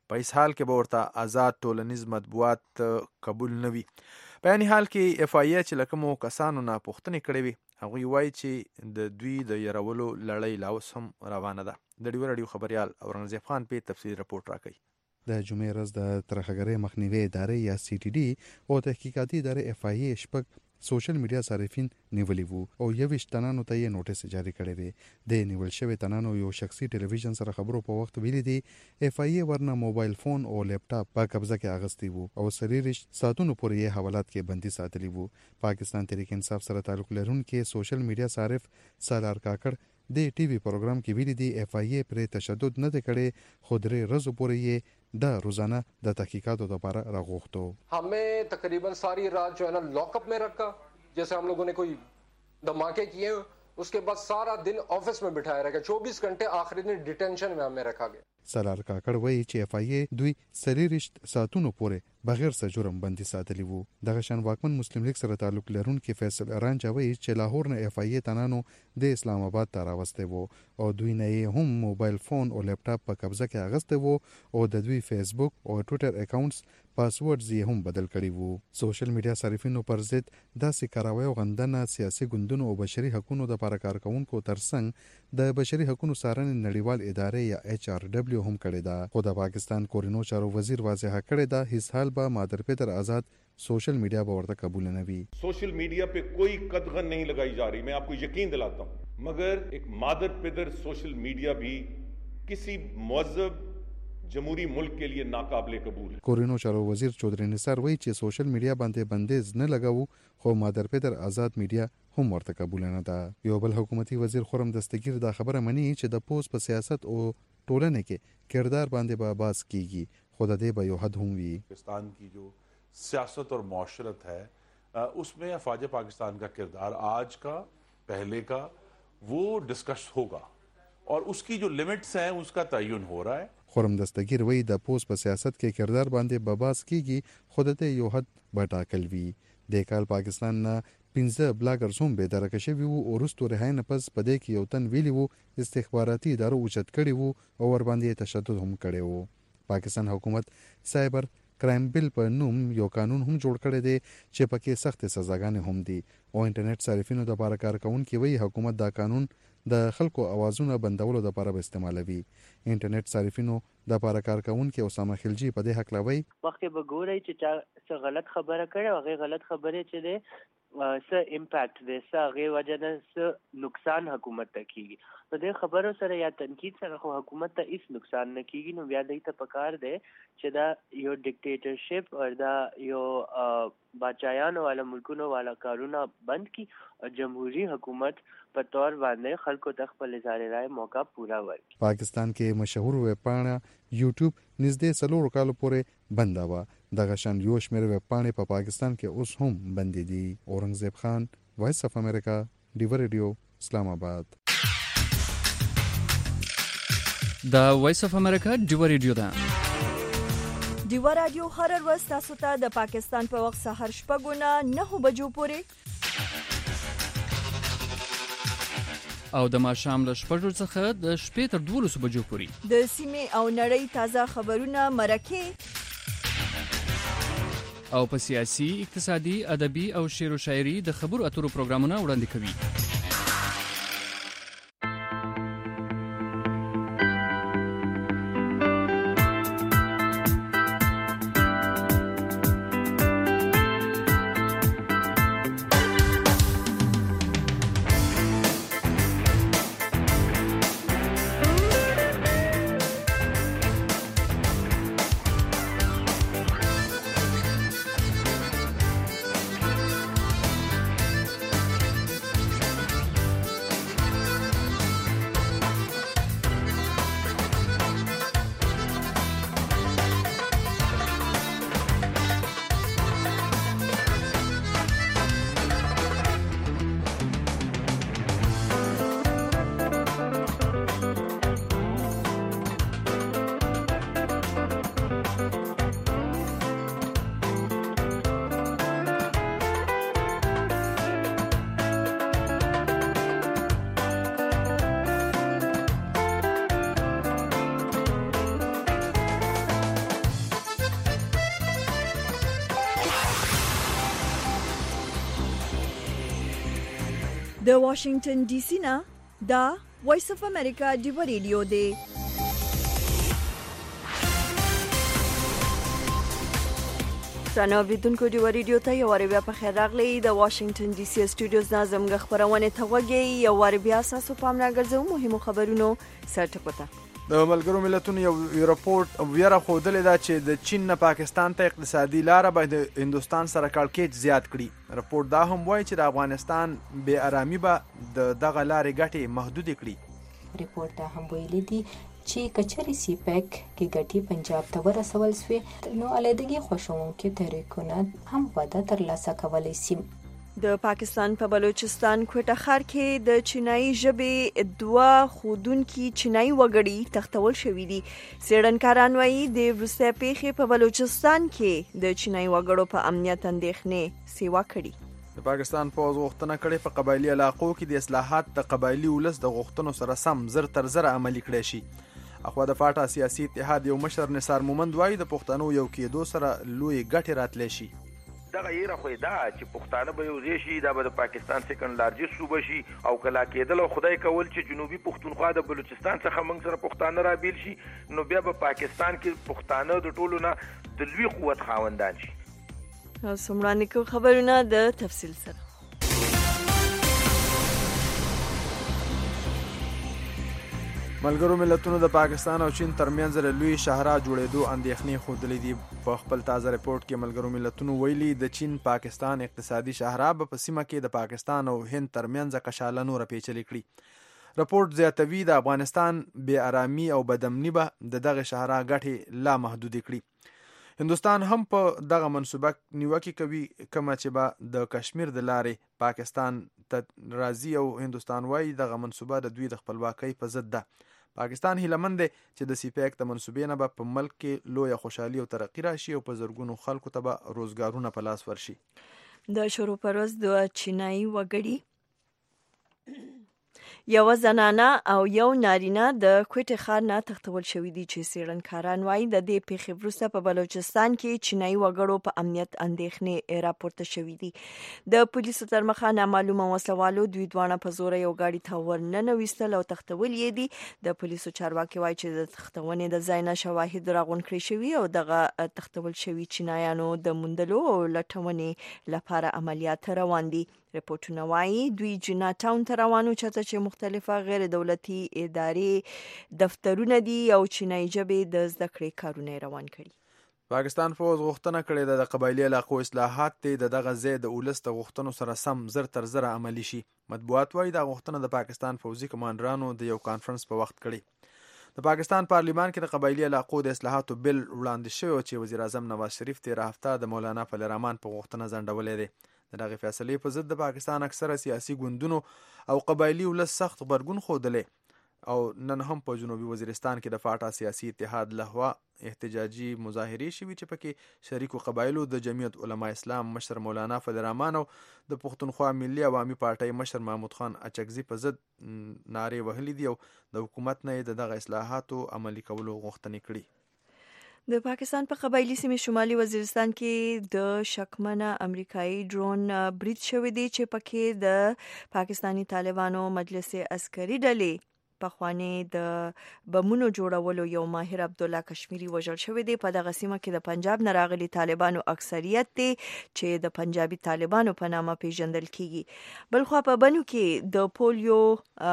په هیڅ حال کې به ورته آزاد ټولنیز مطبوعات قبول نه وي. په یعنی حال کې اف آی ای چې له کومو کسانو نه پوښتنې کړې وي هغوی وایي چې د دوی د یرولو لړۍ لا اوس هم روانه ده. د ډیوه راډیو خبریال اورنګزیب خان په تفصیلي راپورټ راکوي. د جمعې ورځ د ترهګرۍ مخنیوي ادارې یا سی ټي ډي او تحقیقاتي ادارې اف آی ای شپږ سوشل میډیا صارفین نیولي وو او 21 تنانو ته یې نوټس جاری کړی دی. د نیول شوی تنانو یو شخصي ټلویزیون سره خبرو په وخت ویلي دی اف آی ای ورنه موبایل فون او لیپټاپ په قبضه کې اغستی وو او سریریش ساتونو پورې یې حوالات کې بندي ساتلی وو. پاکستان تحریک انصاف سره تعلق لرونکي سوشل میډیا صارف سالار کاکړ د ټي وي پروګرام کې ویلي دی اف آی ای پر تشدد نه کړي خو درې ورځې پورې یې دا روزانہ د تحقیقاتوں دوبارہ راغوختو. हमें तकरीबन सारी रात जो है ना लॉकअप में रखा, जैसे हम लोगों ने कोई धमाके किए. उसके बाद सारा दिन ऑफिस में बिठाया रखा. 24 घंटे आखिरी दिन डिटेंशन में हमें रखा गया. سالار کاکړ وایي چې اف آی ای دوی سریریشت ساتونو پورې بغیر څه جرم بندي ساتلی وو. دغه شان واکمن مسلم لیگ سره تعلق لرونکي فیصل اران چوي چې لاهور نه اف آی ای تنانو د اسلام آباد ته راوسته وو او دوی نه هم موبایل فون او لیپټاپ په قبضه کې اغسته وو او د دوی فیسبوک او ټوئیټر اکاونټس پاسورډز یې هم بدل کړي وو. سوشل میډیا صارفینو پر ضد داسې کاروایو غندنه سیاسي ګوندونو او بشري حقوقو د لپاره کارکونکو ترڅنګ د بشري حقوقو څارنې نړیوال ادارې یا ایچ آر ډبلیو هم کړی دا. خو د پاکستان کورینو چارو وزیر واضح کړی دا هیڅ حال به مادر پدر آزاد सोशल मीडिया पर वर्ता कबूल न भी. सोशल मीडिया पे कोई कदगन नहीं लगाई जा रही, मैं आपको यकीन दिलाता हूँ, मगर एक मादर पिदर सोशल मीडिया भी किसी मुअज़्ज़ब जमहूरी मुल्क के लिए नाकाबिले कबूल है. कोरिनो चारो वजीर चौधरी निसार वही चे सोशल मीडिया बांधे बंदेज न लगाऊ खो मादर पिदर आजाद मीडिया هم ورته قبول نه ده. یو بل حکومتي وزیر خرم دستگیر دا خبره مني چې د پوز په سیاست او ټولنه کې کردار باندې به باز کیږي خو د دې به یو حد هم وي. پاکستان کی جو सियासत और माशरत है उसमें अफवाज पाकिस्तान का किरदार आज का पहले का वो डिस्कस होगा और उसकी जो लिमिट्स हैं उसका तयन हो रहा है. خرم دستگیر وی د پوز په سیاست کې کردار باندې بباس کیږي خود ته یو حد بټاکل وی. د کال پاکستان نه 15 بلاګرز هم به درکه شوی وو او وروسته رهاین پس په دې کې یو تن ویلی وو استخباراتي ادارو اوچت کړي وو او ور باندې تشدد هم کړي وو. پاکستان حکومت سایبر کرائم بل په نوم یو قانون هم جوړ کړی دی چې پکې سخت سزاګانې هم دي او انټرنیټ صارفینو د لپاره کارکونکي وی حکومت دا قانون د خلکو اوازونه بندولو لپاره به استعمالوي. انټرنیټ صارفینو د لپاره کارکونکي اسامه خلجی په دې حق لوي وخت به ګوري چې څه غلط خبره کړي او هغه غلط خبره چې ده څه امپیکټ ده څه هغه وجه نه څه نقصان حکومت ته کیږي. نو د خبرو سره یا تنقید سره خو حکومت ته هیڅ نقصان نه کیږي. نو بیا دې ته پکار دی چې دا یو ډیکټیټرشپ او دا یو بادشاہانو والا ملکونو والا کارونه بند کی او جمهوریت حکومت په تور باندې خلکو ته خپل اظهار رائے موقع پورا ورکړي. پاکستان کې مشهور ویب پاڼه یوټیوب نږدې 3 کال پورې بنده و. دغه شان یو شمېر ویب پاڼې په پاکستان کې اوس هم بندې دي. اورنګزیب خان، وایس اف امریکا، ډیو ریډیو، اسلام آباد. دا وایس اف امریکا ډیو ریډیو ده. ډیو رادیو هر ورځ تاسو ته د پاکستان په وخت سحر 9:09 بجو پورې او د ماښام له 6 څخه د 12 بجو پورې د سیمې او نړۍ تازه خبرونه مرکه او په سیاسي، اقتصادي، ادبي او شعر و شاعري د خبرو اترو پروګرامونه وړاندې کوي. د واشنگټن ډي سي نه دا وایس اف امریکا دی ریډیو دی. څنګه اوریدونکو دی ریډیو ته یو ور بیا په خیر راغلی د واشنگټن ډي سي سټوډیوز نه زموږ خبرونه ته وګي یو ور بیا اساسو پام راګرځو مهمو خبرونو سرټکوته. د ملګرو ملتونو یو رپورت ویره خودلې ده چې د چین نه پاکستان ته اقتصادي لاره به د هندستان سره کړکېچ زیات کړي. رپورت دا هم وایي چې د افغانستان بې آرامي به د دغه لارې ګټې محدود کړي. رپورت دا هم ویلي دي چې کچري سی پیک کې ګټي پنجاب ته ورسول سوې نو علیحدګي خوشونکو تحریکونه هم وده ترلاسه کولی شي. د پاکستان په بلوچستان کوټه ښار کې د چینایي ژبې دوه خودونکي چینایي وګړي تختول شوي دي. څېړنکاران وایي د وروستۍ پیښې په بلوچستان کې د چینایي وګړو په امنیت اندېښنې سیوا کړي. د پاکستان پوځ غوښتنه کړې په قبایلي علاقو کې د اصلاحات د قبایلي ولس د غوښتنو سره سم زر تر زر عملي کړی شي. اخوا د فاټا سیاسي اتحاد یو مشر نثار مومند وایي د پښتنو یو کېدو سره لوی ګټې راتلی شي. دغه یې راخوي دا چې پښتانه به یو ځای شي دا به د پاکستان سیکنډ لارجست صوبه شي او کله کېدل او خدای کول چې جنوبي پښتونخوا د بلوچستان څخه موږ سره پښتانه رابیل شي نو بیا به پاکستان کې پښتانه د ټولو نه د لوی قوت خاوندان شي. سمرانه کو خبرونه د تفصیل سره. ملګرو ملتونو د پاکستان او چین ترمنځ لوی شاهرا جوړېدو اندېښنې ښودلې دي. په خپل تازه ریپورت کې ملګرو ملتونو ویلي د چین پاکستان اقتصادي شاهرا به په سیمه کې د پاکستان او هند ترمنځ کشاله نور پیچلې کړي. رپورت زیاتوي د افغانستان بې آرامي او بدامني به دغه شاهرا ګټې لا محدود کړي. هندستان هم په دغه منصوبه نیوکه کوي کومه چې به د کشمیر د لارې پاکستان ته راځي او هندستان وایي دغه منصوبه د دوی د خپلواکۍ په ضد ده. پاکستان هیلمن دی چې د سی پیک د منصوبې نه به په ملک کې لویه خوشحالي او ترقي راشي او په زرګونو خلکو ته به روزګارونه په لاس ورشي. د شروع پروز د چینایي وګړي یو زنانه او یو نارینه د کوټه ښار نه تختول شوې دي چې څېړنکاران وایي د دې پیښې وروسته په بلوچستان کې چینایي وګړو په امنیت اندېښنې راپورته شوې دي. د پولیسو تر مخه نامعلومه وسلوالو دوی دواړه په زوره یو ګاډي ته ورننویستل او تختول یې دي. د پولیسو چارواکي وایي چې د تختونې د ځای نه شواهد راغونډ کړي شوي او دغه تختول شوي چینایانو د موندلو او لټونې لپاره عملیات روان دي. رپورټونه وایي دوی جنا ټاون ته روانو چې مختلفه غیر دولتي ادارې دفترونه دي او چینایي ژبې د زده کړې کارونه روان کړي. پاکستان پوځ غوښتنه کړې ده د قبایلي علاقو اصلاحات د دغه ځای د ولس د غوښتنو سره سم زر تر زر عملي شي. مطبوعات وایي دا غوښتنه د پاکستان پوځي کمانډرانو د یو کانفرنس په وخت کړي. د پاکستان پارلیمان کې د قبایلي علاقو د اصلاحاتو بل وړاندې شوی چې وزیر اعظم نواز شریف تېره هفته د مولانا فضل الرحمن په غوښتنه ځنډولی دی. د دغه فیصلې په ضد د پاکستان اکثره سیاسي ګوندونو او قبایلي ولس سخت غبرګون ښودلی او نن هم په جنوبي وزیرستان کې د فاټا سیاسي اتحاد لخوا احتجاجي مظاهرې شوي چې پکې شریکو قبایلو د جمعیت علما اسلام مشر مولانا فضل الرحمن او د پښتونخوا ملي عوامي پارټۍ مشر محمود خان اچکزي په ضد نارې وهلې دي او د حکومت نه د دغه اصلاحاتو عملي کولو غوښتنې کړي. د پاکستان په قبایلی سیمې شمالي وزیرستان کې د شکمنه امریکایي ډرون برید شوی دی چې پکې د پاکستانی طالبانو مجلس عسکري ډلې پخوانی د بمونو جوړولو یو ماهر عبد الله کشمیری وژل شوی دی. په دغه سیمه کې د پنجاب نه راغلي طالبانو اکثریت دی چې د پنجابي طالبانو په نامه پیژندل کیږي. بلخوا په بنو کې د پولیو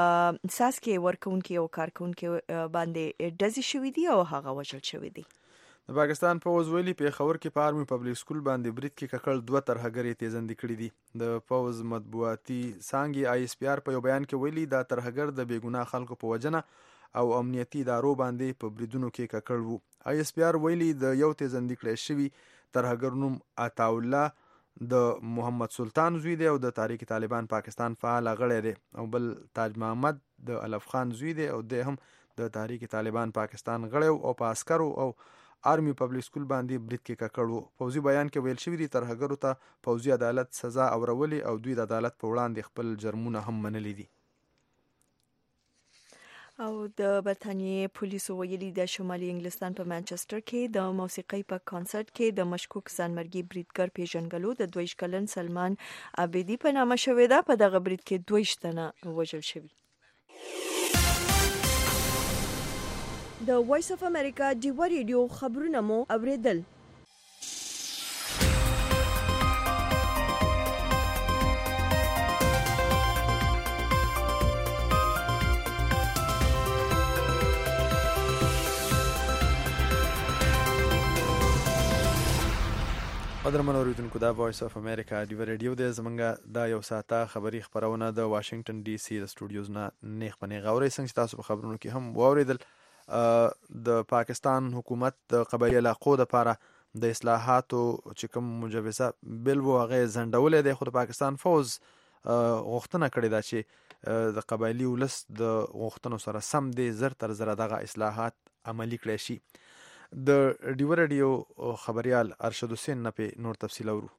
ساسکي ورکونکو او کارکونکو باندې ډزې شوې دي او هغه وژل شوی دی. د پاکستان پوځ ویلي پېښور کې په آرمي پبلک سکول باندې برید کې ککړ 2 ترهګرې تیزندې کړي دي. د پوځ مطبوعاتي څانګې آی اس پی آر په یو بیان کې ویلي دا ترهګر د بېګناه خلکو په وجنه او امنیتي ادارو باندې په بریدونو کې ککړ وو. آی اس پی آر ویلي د یو تیزندې کړی شوي ترهګر نوم عطاالله د محمد سلطان زوی دی او د تحریک طالبان پاکستان فعال غړی دی او بل تاج محمد د الف خان زوی دی او د هم د تحریک طالبان پاکستان غړی او په عسکرو او آرمی پبلک سکول باندې برید کې ککړ وو. پوځي بیان کې ویل شوی دی ترهګرو ته پوځي عدالت سزا اورولې او دوی د عدالت په وړاندې خپل جرمونه هم منلي دي. او د برتانیې پولیسو ویلي د شمالي انګلستان په مانچستر کې د موسیقۍ په کانسرت کې د مشکوک ځانمرګي بریدګر پیژنګلو د 22 کلن سلمان عابدي په نامه شوې ده. په دغه برید کې 22 تنه وژل شوي. د وایس اف امریکا ډیوا ریډیو خبرونه مو اوریدل. قدرمن اوریدونکو دا وایس اف امریکا ډیوا ریډیو د زمونږه دا یو ساعته خبری خبرونه د واشنگټن ډي سي د سټوډیوز نه نیغ پنې غوړې څنګه تاسو په خبرونو کې هم واوریدل. د پاکستان حکومت د قبایلی علاقو لپاره د اصلاحاتو چې کوم مجوزه بل و هغه زندولې د خود پاکستان فوز غوښتنه کړې ده چې د قبایلی ولس د غوښتنو سره سم دي زر تر زر دغه اصلاحات عملی کړي شي. د ډیوا ریډیو خبريال ارشد حسین نه په نور تفصیل اورو.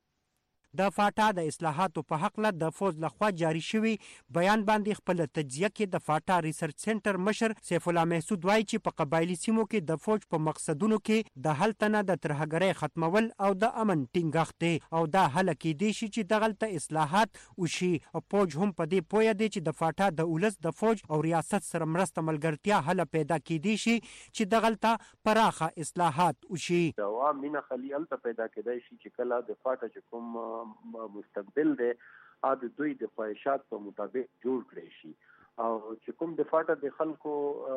د فاټا د اصلاحاتو په حق له د فوز لخوا جاری شوی بیان باندې خپل تجزیه کې د فاټا ریسرچ سنټر مشر سیف الله محسود وایي چې په قبایلی سیمو کې د فوج په مقصدونو کې د حل تنه د ترهګرۍ ختمول او د امن ټینګښت دی او دا حل کې دی چې دغلته اصلاحات وشي او فوج هم په دې پوهه دی چې د فاټا د ولس د فوج او ریاست سره مرسته ملګرتیا حل پیدا کیدی شي چې دغلته پراخه اصلاحات وشي. د عوام مینه خلیل ته پیدا کیدای شي چې کله د فاټا چې کوم مستقبل دی د دوی د خواهشات په مطابق جوړ کړی شي او چې کوم د فاټا د خلکو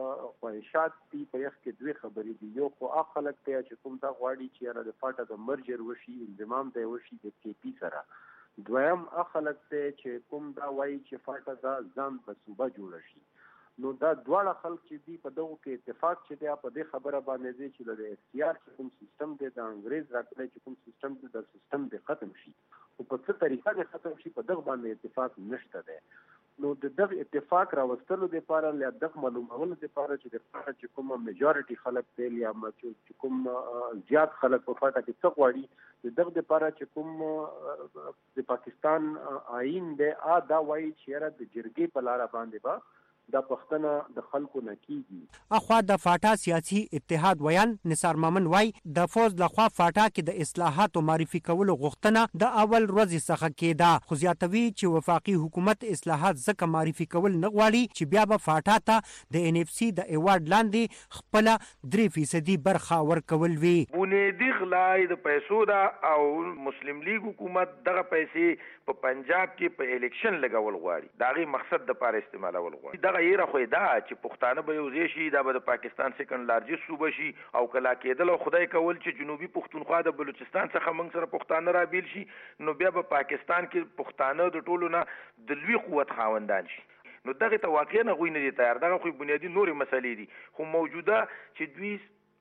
خواهشات دي په یخ کې دوی خبرې دي. یو خو هغه خلک ته چې کوم دا غواړي چې د فاټا د مرجر وشي انضمام دی وشي د کې پی سره. دویم هغه خلک ته چې کوم دا وایي چې فاټا دا ځان په صوبه جوړ شي. نو دا دواړه خلک چې دي په دغه کې اتفاق چې دی په دې خبره باندې دی چې د اختیار کوم سیستم دی د انګريز راکړی چې کوم سیستم دی د سیستم دی ختم شي او په څه طریقه دی ختم شي په دغه باندې اتفاق نشته دی. نو د دغه اتفاق راوستلو لپاره له دغه معلومولو لپاره چې د فاټا چې کوم میجورټي خلک دی یا چې کوم زیات خلک په فاټا کې څه غواړي دغه لپاره چې کوم د پاکستان آئین دی دا وایي چې را د جرګې په لار باندې با دا پښتنه د خلکو نکیږي. اخوا د فاټا سیاسي اتحاد ویان نثار مامن وای د فوز لخوا فاټا کې د اصلاحاتو معرفي کولو غوښتنه د اول ورځې څخه کېده خو زیاتوي چې وفاقي حکومت اصلاحات ځکه معرفي کول نه غواړي چې بیا به فاټا ته د ان اف سي د ایوارډ لاندې خپل 3% برخه ورکول وی. بنیادی غلای د پیسو دا او مسلم لیگ حکومت دغه پیسې په پنجاب کې په الیکشن لګول غواړي. داغي مقصد د پاره استعمالول غواړي. دغه یې راخوي دا چې پښتانه به یو ځای شي دا به د پاکستان سیکنډ لارجست صوبه شي او کلا کېدل او خدای کول چې جنوبي پښتونخوا د بلوچستان څخه موږ سره پښتانه را بیل شي نو بیا به پاکستان کې پښتانه د ټولو نه د لوی قوت خاوندان شي. نو دغه ته واقعا غوي نه دي تیار. دغه خو بنیادی نورې مسلې دي خو موجوده چې دوی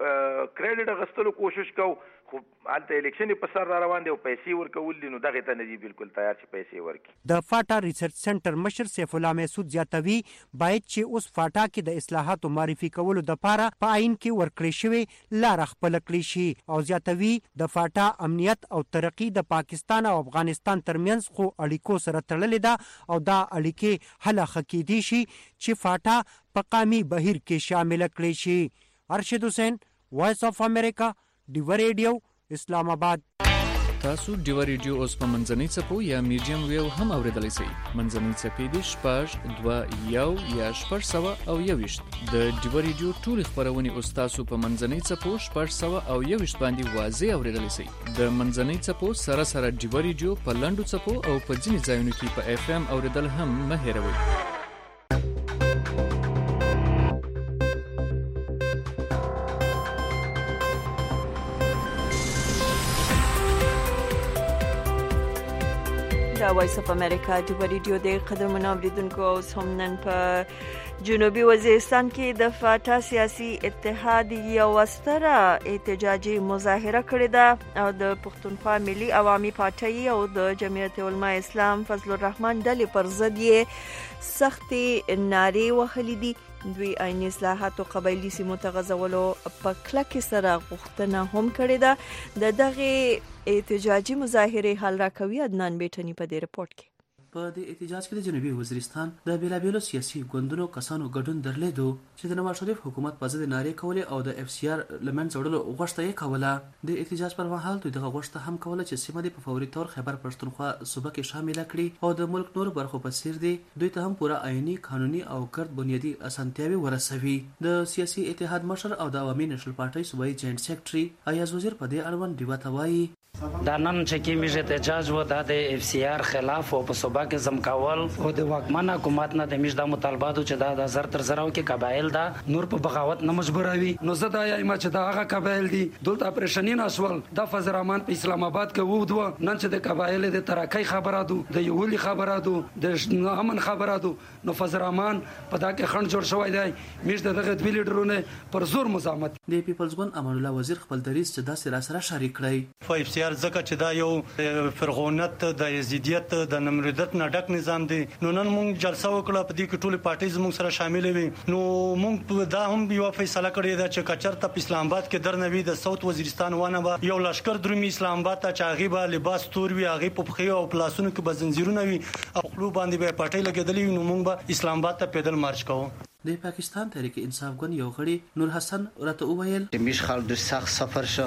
کریډټ غستلو کوشش کو خو الته الیکشن په سر روان دي او پیسې ورکول دي نو دغه ته نه دي بالکل تیار چې پیسې ورکړي. د فاټا ریسرچ سنټر مشر سیف الله محسود زیاتوي باید چې اوس فاټا کې د اصلاحاتو معرفي کولو د لپاره په عین کې ورکړی شوی لار خپل کړی شي او زیاتوي د فاټا امنیت او ترقی د پاکستان او افغانستان ترمنځ خو اړیکو سره تړلې ده او دا اړیکې حل خکېدي شي چې فاټا په قامي بهیر کې شامل کړي شي. ارشد حسین وایس اف امریکا ډیوا ریډیو اسلام آباد. تاسو ډیوا ریډیو اوس په منځنۍ څپو یا میډیم ویو هم اوریدلای شئ. منځنۍ څپې دي 6.2 یا 6.1 د ډیوا ریډیو ټول خبرونه اوس تاسو په منځنۍ څپو 6.1 باندې واضح اوریدلای شئ. د منځنۍ څپو سره سره ډیوا ریډیو په لاندو څپو او په ځینې ځایونو کې په اف ام اوریدل هم مه هېروئ. دا وایس اف امریکا ډیوا ریډیو د قدرمنو اوریدونکو اوس هم نن په جنوبي وزیرستان کې د فاټا سیاسي اتحاد یو ستره احتجاجي مظاهره کړې ده او د پښتونخوا ملي عوامي پارټي او د جمعیت علماء اسلام فضل الرحمن ډلې پر ضد یې سختې نارې وهلې دي. دوی عیني اصلاحات او قبایلی سیمو ته غځولو په کلکې سره غوښتنه هم کړې ده. د دغه احتجاجي مظاهرې حل راکوي عدنان بیٹنی په دې رپورت کې. په دې احتجاج کې د جنوبي وزیرستان د بیلابیلو سیاسي ګوندونو کسانو ګډون درلودو چې د نواز شریف حکومت په ضد نارې کولې او د اف سی آر لمن ځړلو غوښتنه یې کوله. د احتجاج پر مهال دوی دغه غوښتنه هم کوله چې سیمه د په فوري تور خیبر پښتونخوا صوبه کې شامل کړي او د ملک نور برخو په څیر دی دوی ته هم پوره آئینی قانوني او ګرد بنیادی اسانتیاوي ورسوي. د سیاسي اتحاد مشر او د عوامي نېشنل پارټۍ صوبایي جوائنټ سیکرټري ایاز وزیر په دې اړوند ډیوه ته وایي دا نن چې کوم احتجاج و د اف سی آر خلاف او په صوبه کې زمکاول او د واکمن حکومت نه د د مطالباتو چې دا د زر تر زراو کې قبایل دا نور په بغاوت نه مجبوروي. نو زه دا یم چې دا هغه قبایل دي دلته پرېشانین اسول د فضل الرحمن په اسلام آباد کې وو دو نن چې د قبایل د ترقی خبراتو د یولي خبراتو د امن خبراتو نو فضل الرحمن په دا کې خند جوړ شوی دی میش دغه د لیډرونه پر زور مزاحمت. د پیپلز ګوند امان الله وزیر خپل دریځ چې دا سره شریک کړی. ځکه چې دا یو فرغونت د یزیدیت د نمرودیت نه ډک نظام دی. نو نن موږ جلسه وکړه په دې کې ټول پارټیز موږ سره شامل وي. نو موږ دا هم یو فیصله کړې ده چې کچرته په اسلام آباد کې درنوي د ساوث وزیرستان ونه به یو لشکر درومي اسلام آباد ته چې هغه به لباس تور وي هغه په خيو او پلاسونو کې به زنجیرونه وي او خپل باندې به پټۍ لګېدلې نو موږ به اسلام آباد ته پیدل مارچ کوو. د پاکستان تحریک انصاف ګوند یو غړي نور حسن راته وویل میش خال د سخت سفر شو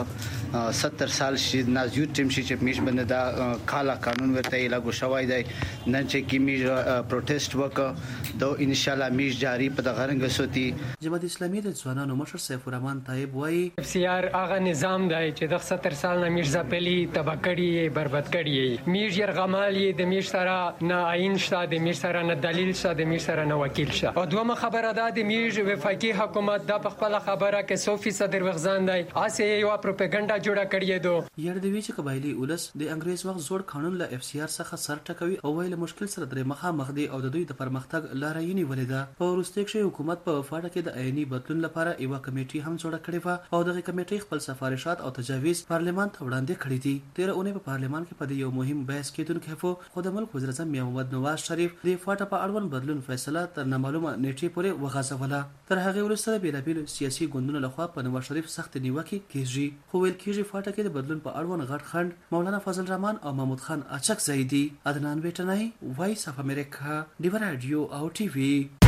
70 سال شي نازیو ټیم شي چې میش باندې دا کالا قانون ورته لاګو شوی دی نن چې کی میش پروتست وکړه دو ان شاء الله میش جاری په دغه رنګ سوتي. جماعت اسلامي د ځوانانو مشر سیف الرحمن طیب وایي اف سی آر هغه نظام دی چې د 70 سال نه میش ځپلي تبکړی برباد کړی میش يرغمالي د میش سره نه عین شته د میش سره نه دلیل شته د میش سره نه وکیل شته او دوه خبر دا د میج وفاقي حکومت د خپل خبره کې 100% دروغجن دی اسه یو پروپاګاندا جوړه کړی دو. یړ دی چې قبایلی ولس د انګريز وخت زوړ قانون له اف سی آر څخه سر ټکوي او ویل مشکل سره درې مخه مخ دی او د دوی د پرمختګ لارې یې ولیده. په وروستي کې حکومت په وفاده کې د عیني بدلون لپاره یو کمیټي هم جوړه کړې و او دغه کمیټي خپل سفارشات او تجاویز پارلیمان ته وړاندې کړی دي. 13 اونۍ په پارلیمان کې په یو مهم بحث کېدونکو خو خود ملک وزیر اعظم محمد نواز شریف د فاټه په اړوند بدلون فیصله تر نامعلومه نیټه پورې وغځوله. تر هغه وروسته بیلابیل سیاسي ګوندونو لخوا په نواز شریف سخت نیوکه کیږي خو ویل کیږي فاټه کې د بدلون په اړوند غټ خند مولانا فضل الرحمن او محمود خان اچک زیدی عدنان بیٹنای وایس اف امریکا دیو رادیو او ټي وي.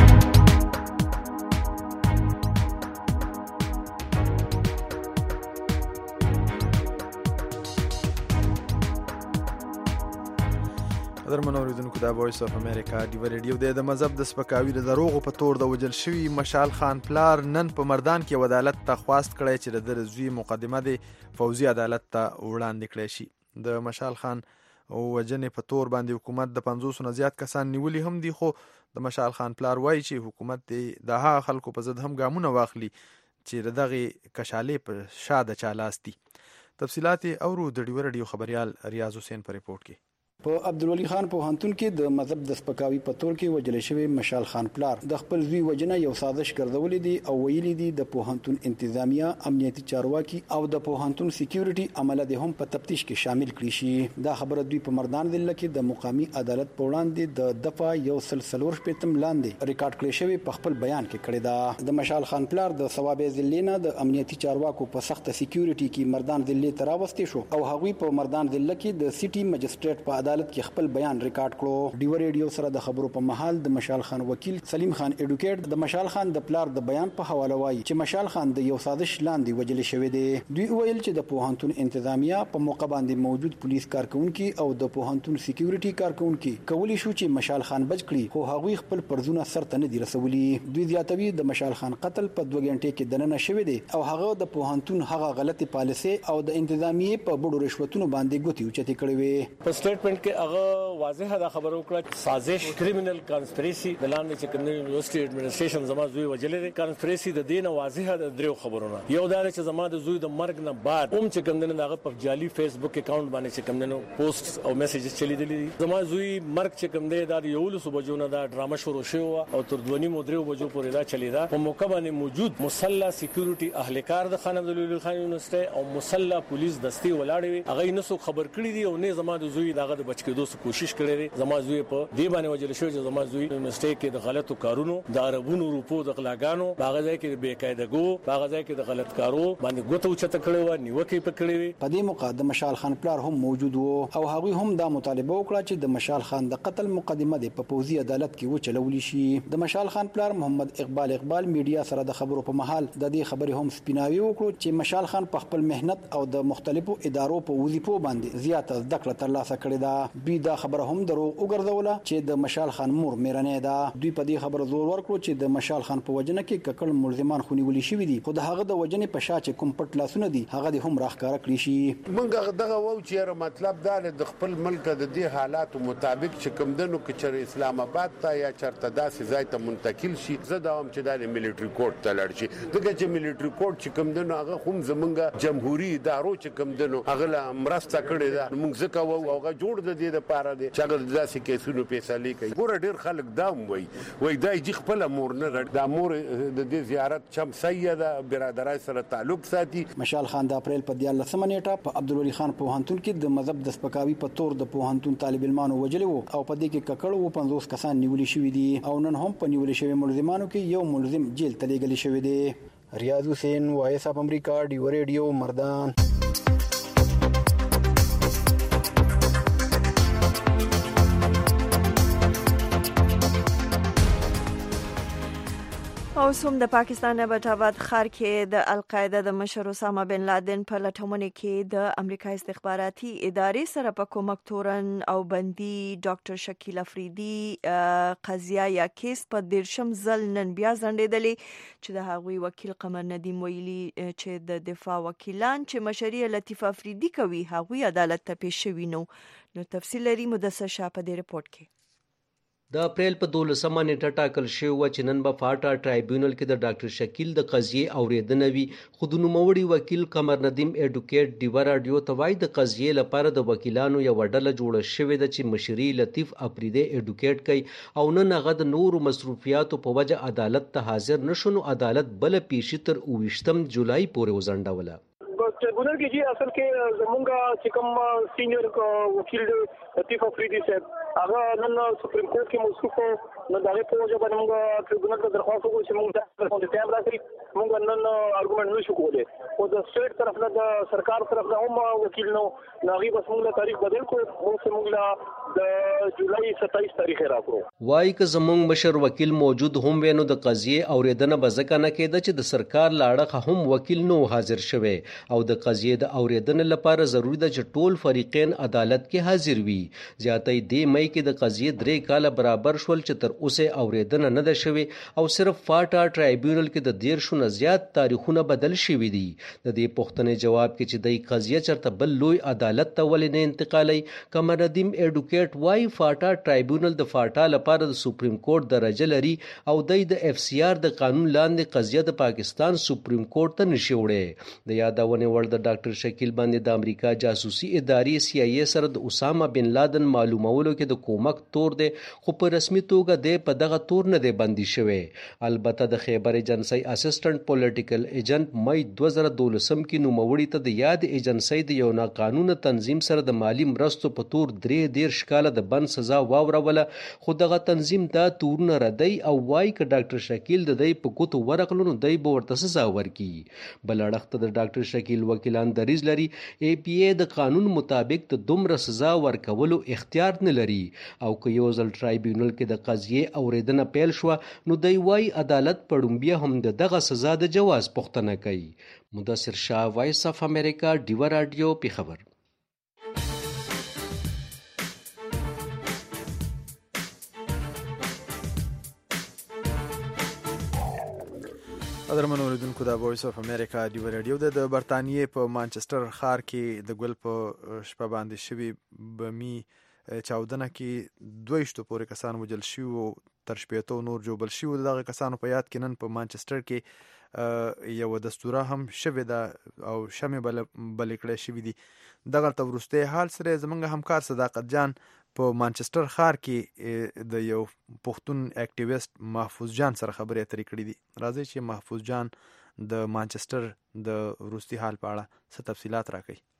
درمنو اوریدونکو دا وایس اف امریکا دیو رادیو د مذهب د سپکاوي د دروغو په تور د وجل شوی مشال خان پلار نن په مردان کې عدالت ته خواست کړی چې د رضوی مقدمه د فوزي عدالت ته وړاندې کړی شي. د مشال خان او وجنې په تور باندې حکومت د 500 نه زیات کسان نیولي هم دي خو د مشال خان پلار وایي چې حکومت د هغه خلکو په ضد هم ګامونه واخلي چې دغه کشالې په شاده چالاستي. تفصيلات اورو د دیو رادیو خبريال ریاض حسین په ریپورت کې. په عبدالولي خان پوهنتون کې د مذهب د سپکاوي په تور کې وجل شوی مشال خان پلار د خپل زوی وجنه یو سازش ګرځولې دي او ویلي دي د پوهنتون انتظامیه امنیتي چارواکي او د پوهنتون سکیورټي عمله د هم په تفتیش کې شامل کړي شي. دا خبره دوی په مردان ضلع کې د مقامی عدالت په وړاندې د دفعه یو سلسلور شپږم لاندې ریکارډ کړی شوی په خپل بیان کې کړی دا. د مشال خان پلار د ثوابه ضلع د امنیتي چارواکو په سخت سکیورټي کې مردان ضلع ته راوستي شو او هغوی په مردان ضلع کې د سیټي مجستریټ په عدالت کې خپل بیان ریکارډ کړو. دیو رادیو سره د خبرو په محل د مشال خان وکیل سلیم خان اډوکیټ د مشال خان د پلار د بیان په حواله وایي چې مشال خان د یو سازش لاندې وجل شوی دی. دوی ویل چې د پوهنتون انتظامیه په موقع باندې موجود پولیس کارکونکو او د پوهنتون سکیورټي کارکونکو کولی شو چې مشال خان بچ کړي خو هغوی خپل پرزونه سرته نه دي رسولي. دوی زیاتوي د مشال خان قتل په 2 غنټې کې دننه شوی دی او هغه د پوهنتون هغه غلطي پالیسي او د انتظامیه په بډو رشوتونو باندې ګوتی اوچتې کړې وي. په سټیټمنټ کې هغه واضح دا خبرو کړه سازش کرمینل کانسپریسی د لاندې چې کوم یونیورسيټي اډمنسټریشن زما زوی وجلې کانسپریسی د دینه واضح د دریو خبرونه یو دا چې زما د زوی د مرګ نه بعد چې کوم دغه په جعلي فیسبوک اکاؤنٹ باندې چې کوم پوسټ او میسجز چلیدلې زما زوی مرګ چې کوم د یولو صبحونه دا ډرامه شروع شو او تر 2:30 بجو پورې دا چلیدا په موقع باندې موجود مسلح سکیورټي اهلکار د خان عبدالولي خان یونیورسيټي او مسلح پولیس دستي ولاړې هغه نسو خبر کړی دی او نه زما د زوی دغه د بچ کېدو کوشش کړی دی. زما زوی په دې باندې وجل شو چې زما زوی مسټیک کې د غلطو کارونو د عربونو روپو د غلاګانو هغه ځای کې بے قاعدګو هغه ځای کې د غلط کارو باندې ګوتو چته کړی و نیوکې پکړی وي. په دې موقع د مشال خان پلار هم موجود وو او هغه هم دا مطالبه وکړه چې د مشال خان د قتل مقدمه د په پوزي عدالت کې وچلول شي. د مشال خان پلار محمد اقبال میډیا سره د خبرو په محل د دې خبرې هم سپیناوي وکړو چې مشال خان په خپل مهنت او د مختلفو ادارو په وظیفو باندې زیاته زده کړه ترلاسه کړې ده. دوی دا خبره هم دروغ وګرځوله چې د مشال خان مور میرنۍ ده. دوی په دې خبره زور ورکړو چې د مشال خان په وجنه کې ککړ ملزمان خونیولي شوی دي خو د هغه د وجنې په شا چې کوم پټ لاسونه دي هغه د هم راخکاره کړی شي. موږ دغه وو چې مطلب دا د خپل ملک د دې حالات مطابق چې کوم دنو کې چر اسلام آباد ته یا چرته داسې ځای ته منتقل شي زه دا هم چې د ملټری کورټ ته لاړ شي. دغه چې ملټری کورټ چې کوم دنو هغه هم زمونږ جمهوریت ادارو چې کوم دنو هغه مرسته کړې ده. موږ ځکه وو هغه جوړ د دې لپاره دی چې هغه داسې کیسونو فیصله کوي. ګوره ډېر خلک دا وایي دا چې خپل مور نه د مور د دې زیارت چم سیده برادرای سره تعلق ساتي. مشال خان د اپریل په 14 نیټه په عبدالولي خان پوهنتون کې د مذهب د سپکاوي په تور د پوهنتون طالب علمانو وجلي وو او په دې کې ککړ و 50 کسان نیولي شوی دي او نن هم په نیولي شوی ملزمانو کې یو ملزم جیل ته لیږل شوی دی. ریاض حسین وایس اف امریکا ډیو ریډیو مردان. او سوم د پاکستان ابټاباد ښار کې د القاعده د مشر اسامه بن لادن په لټونه کې د امریکا استخباراتي ادارې سره په کومک تورن او بندي ډاکټر شکیل افریدي قضیه یا کیس په 13 ځل نن بیا ځنډېدلې چې د هغوی وکیل قمر ندیم ویلي چې د دفاع وکیلان چې مشري لطیف افریدي کوي هغوی عدالت ته پیش شوي نو تفصیل لري مدثر شاه په دې رپورت کې. د اپریل په 12 نیټه ټاکل شوی و چې نن به فاټا ټرایبیونل کې د ډاکټر شکیل د قضیې اوریدنه وي. خو د نوموړي وکیل قمر ندیم ایډوکیټ ډیوا راډیو ته وایي د قضیې لپاره د وکیلانو یو ډله جوړه شوې ده چې مشري لطیف افریدي ایډوکیټ کوي او نن هغه د نورو مصروفیاتو په وجه عدالت ته حاضر نشو نو عدالت بل پیشي تر 28 جولای پورې وځنډوله. ټریبونل کې چې اصل کې زمونږ چې کوم سینیئر وکیل لطیف افریدي صاحب هغه نن سپریم کورټ کې موصوف نو دغه په وجه باندې موږ ټریبونل ته درخواست وکړو چې موږ د ټایم راکړي موږ نن ارګومنټ نشو کولی او د سټیټ طرف نه د سرکار طرف نه هم وکیل نو هغه بس موږ تاریخ بدل کړو موږ د جولای 27 تاریخ راکړو. وایي که زمونږ مشر وکیل موجود هم وینو د قضیې اوریدنه به ځکه نه کېده چې د سرکار لاړه هم وکیل نو حاضر شوی او د قضیې د اوریدنې لپاره ضروری ده چې ټول فریقین عدالت کې حاضر وي. زیاتې د مې کې د قضیې 3 کاله برابر شول چې تر اوسه اوریدنه نه ده شوی او صرف فاټا ټرایبیونل کې د 13 نه زیات تاریخونه بدل شوي دي. د دې پوښتنې جواب کې چې د قضیه چرته بل لوی عدالت ته ولې نه انتقالي قمر ندیم ایډوکیټ وايي فاټا ټرایبیونل د فاټا لپاره د سپریم کورټ درجه لري او د اف سی آر د قانون لاندې قضیه د پاکستان سپریم کورټ ته نشي وړي. د یادونه وړ د ډاکټر شکیل باندې د امریکا جاسوسي ادارې سی آی ای سره د اسامه بن لادن معلومولو کې د کومک تور دی خو په رسمي توګه د په دغه تور نه دی بندي شوی. البته د خیبر ایجنسی اسسټنټ پولیټیکل ایجنټ مې 2012 کې نوموړي ته د یاد ایجنسی د یو ناقانونه تنظیم سره د مالی مرستو په تور 3 کاله د بند سزا واوروله خو دغه تنظیم دا تورونه ردی او وایي ک ډاکټر شکیل د دې په کوتو ورغلو نو دای به ورته سزا ورکي. بل اړخ د ډاکټر شکیل وکیلان دریز لري ای پی ای د قانون مطابق د دومره سزا ورکولو اختیار نه لري او که یو ځل ټرایبیونل کې د قضیې اوریدنه پیل شو نو دی وايي عدالت پړومبیا هم دغه سزا د جواز پوښتنه کوي. مدثر شاه وایس اف امریکا ډیوا راډیو پیښور. قدرمن اوریدونکو د وایس اف امریکا ډیو ریډیو د برتانیې په مانچستر ښار کې د ګل په شپه باندې شوی بمی چاودنه کې 22 پورې کسان وژل شوي او تر 15 نور جوړل شوي. دغه کسانو په یاد کې نن په مانچستر کې یو دستوره هم شوې ده او شمع بلې کړې شوې دي. دغه ته وروسته حال سره زمونږ همکار صداقت جان په مانچستر ښار کې د یو پښتون اکټیویست محفوظ جان سره خبرې اترې کړې دي. راځي چې محفوظ جان د مانچستر د وروستي حال په اړه څه تفصيلات راکړي.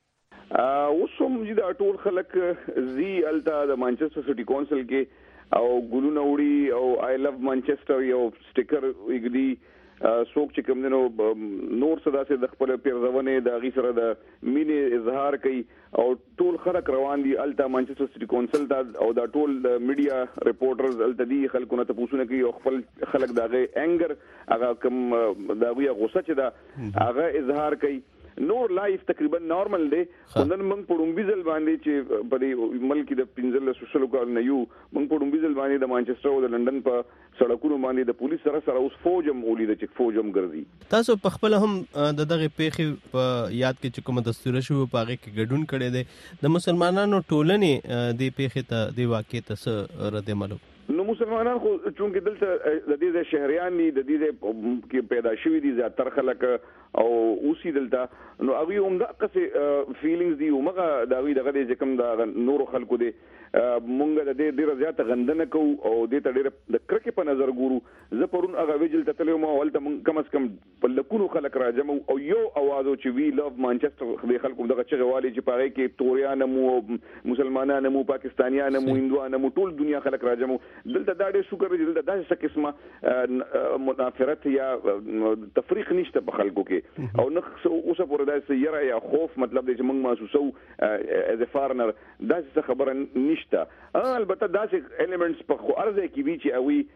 اوس هم دا ټول خلک زی الته د مانچستر سټي کونسل کې او ګلونه وړي او آی لوف مانچستر یو سټیکر وګدي څوک چې کوم نو نور صدا سي د خپل پیرځونه د غي سره د مینې اظهار کوي او ټول خلک روان دي الته مانچستر سټي کونسل ته او دا ټول میډیا ریپورټرز الته دي خلکونه ته پوښتنه کوي او خپل خلک دغه انګر هغه کوم دغه غوسه چې دا هغه اظهار کوي نور لایف تقریبا نارمل دی نن موږ په ډومبیزل باندې چې په دې ملک د 15 کال نه یو موږ په ډومبیزل باندې د مانچستر او د لندن په سړکونو باندې د پولیس سره اوس فوجم ولید چې فوجم ګرځي تاسو په خپل هم د دغه پیښې په یاد کې چې کوم دستور شو په هغه کې ګډون کړي دي د مسلمانانو ټولنې د پیښې ته د واقع ته رد عمل نو مسلمانان خو چونکه دلته د دې شهريان دي د دې کې پیدا شوی دي زیاتره خلک او اوسې دلته نو هغه هم د قصې فیلینګز دي او مغه دا وی دغه چې کوم د نور خلکو دي مونږ د دې ډیره زیاته غندنه کوو او د ته ډیره د کرکې په نظر ګورو زه پرون هغه ویجل ته تلم او ولته مونږ کم از کم په لکونو خلک راجم او یو आवाज او چې وی لوف مانچستر د خلکو دغه چغوالي چې پاره کې توریان مو مسلمانان مو پاکستانیان مو هندوان مو ټول دنیا خلک راجم دلته دا ډېر شکر دی دلته دا څه قسمه منافرت یا تفریق نشته په خلکو کې او نه اوسه پورې دا سیاره یا خوف مطلب دی چې موږ محسوسو از ا فارنر دا څه خبره نشته البته دا څه الیمنټس په خو ارزه کې وی چې اوی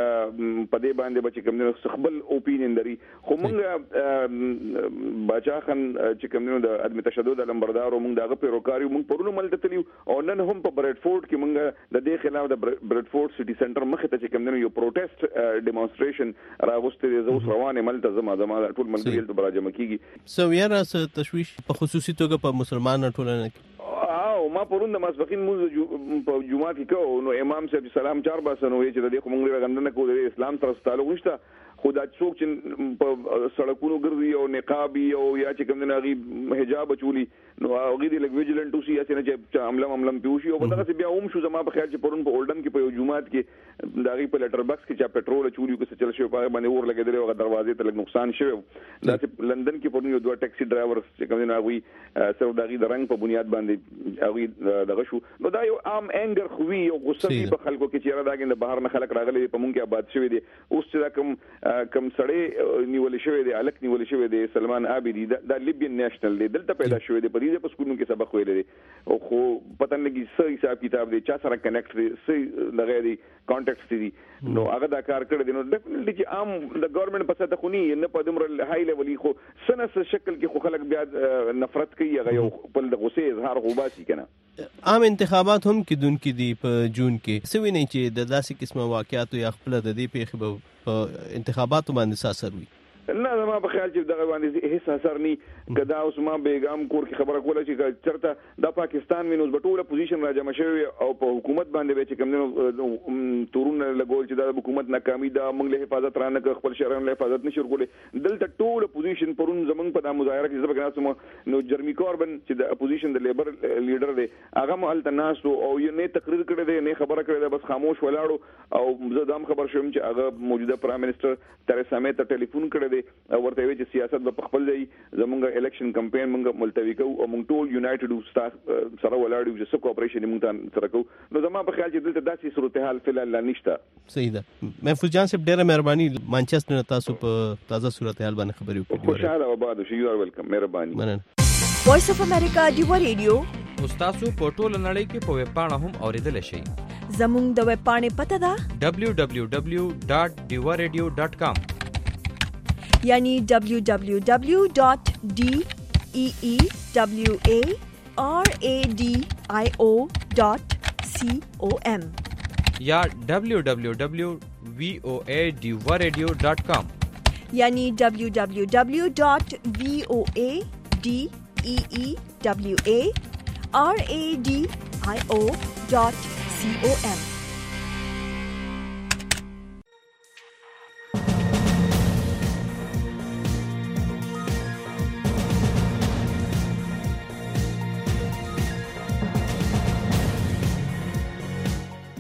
په دې باندې بچ کوم نو خپل اوپینین لري خو موږ بچا خان چې کوم نو د عدم تشدد لمبردار او موږ دغه پیروکاریو موږ پرونو ملته تلیو او نن هم په بریډفورد کې موږ د دې خلاف د بریډفورد سټي سنټر مخه ته چې کوم نو یو پروټیسټ ډیمونستریشن راغوسته دي زو روانه ملته زما ټول ملګری ته براجم کیږي سو یاره څه تشویش په خصوصي توګه په مسلمان ټولنه کې ما پرون د ماسپخین موږ په جمعه کې کو نو امام صاحب سلام 4 باسنو چې د دې کومه غندنه کو د اسلام سره تعلق نشته خدا څوک چې په سړکونو ګرځي او نقاب او یا چې کوم نه غي حجاب چولی نو هغه دی لګ ویجیلنت اوسي اسنه چې عملم پیوشي او دغه بیا هم شو زما په خیال چې پرون په اولډن کې په یو جمعات کې داغي په لیټر باکس کې چې پټرول چولی کو څه چل شو په باندې اور لګیدل او دروازې ته لګ نقصان شوی دا چې لندن کې پرون یو دوه ټاکسي ډرایور چې کوم نه غوي سو داغي د رنگ په بنیاد باندې هغه دغه شو نو دا یو عام انګر خوي او غصه په خلکو کې چې را داګند د بهر نه خلک راغلي په مونږ کې آباد شوی دي اوس چې کم سړی نیول شوی دی الک نیول شوی دی سلمان عابدی د لیبین نېشنل دی دلته پیدا شوی دی په دې په سکولونو کې سبق ویل دي او خو پته نه کیږي څه حساب کتاب دی چا سره کنیکټ دی څه دغه دی کانټیکټ دی نو هغه دا کار کړی دی نو ډیفینټلی چې عام د ګورنمنت په ساته خونی نه په دمر های لیولي خو سنه شکل کې خو خلک بیا نفرت کوي هغه یو خپل د غصې اظهار غوباسي کنه عام انتخابات هم کېدونکې دي په جون کې سوي نه چې د داسې قسمه واقعاتو یا خپل د دې پیښې په انتخاباتو باندې اثر وي نه ما په خیال چې دغه باندې هیڅ اثر نه کدا اوس ما بیګام کور کې خبره کوله چې چرته د پاکستان وینوز بټوله پوزیشن راجمع شوی او په حکومت باندې چې کوم تورونه لګول چې د حکومت ناکامي د موږ له حفاظت رانه خپل شهرونو له حفاظت نشو کولای دلته ټوله پوزیشن پرون زمنګ په د مظاهره کې زبر ناسمه نو جرمی کوربن چې د اپوزیشن د لیبر لیډر دی هغه مهال تناسو او یې نه تقریر کړی دی نه خبره کړی دی بس خاموش ولاړو او زه دام خبر شوم چې هغه موجوده پرائم منسٹر تریسا مې ته ټلیفون کړی دی ورته وی چې سیاست په خپل ځای زمونږ الیکشن کمپاین مونږ ملتوي کوو او مونږ ټول یونایټډ سټاف سره ولاړو چې څه کوپریشن مونږ سره کوو نو زما په خیال چې دلته داسې صورتحال فلال نشته صحیح ده محفوظ جان صاحب ډیره مهرباني مانچستر تاسو په تازه صورتحال باندې خبرې وکړې خوشاله آباد شئ یو ویلکم مهرباني مننه وایس اف امریکا دیو ریډیو تاسو په ټول نړۍ کې په ویب پاڼه هم اوریدل شئ زموږ د ویب پاڼې پته ده www.diwaradio.com یعنی www.deewaradio.com یا www.voadiwaradio.com یعنی www.voadiwaradio.com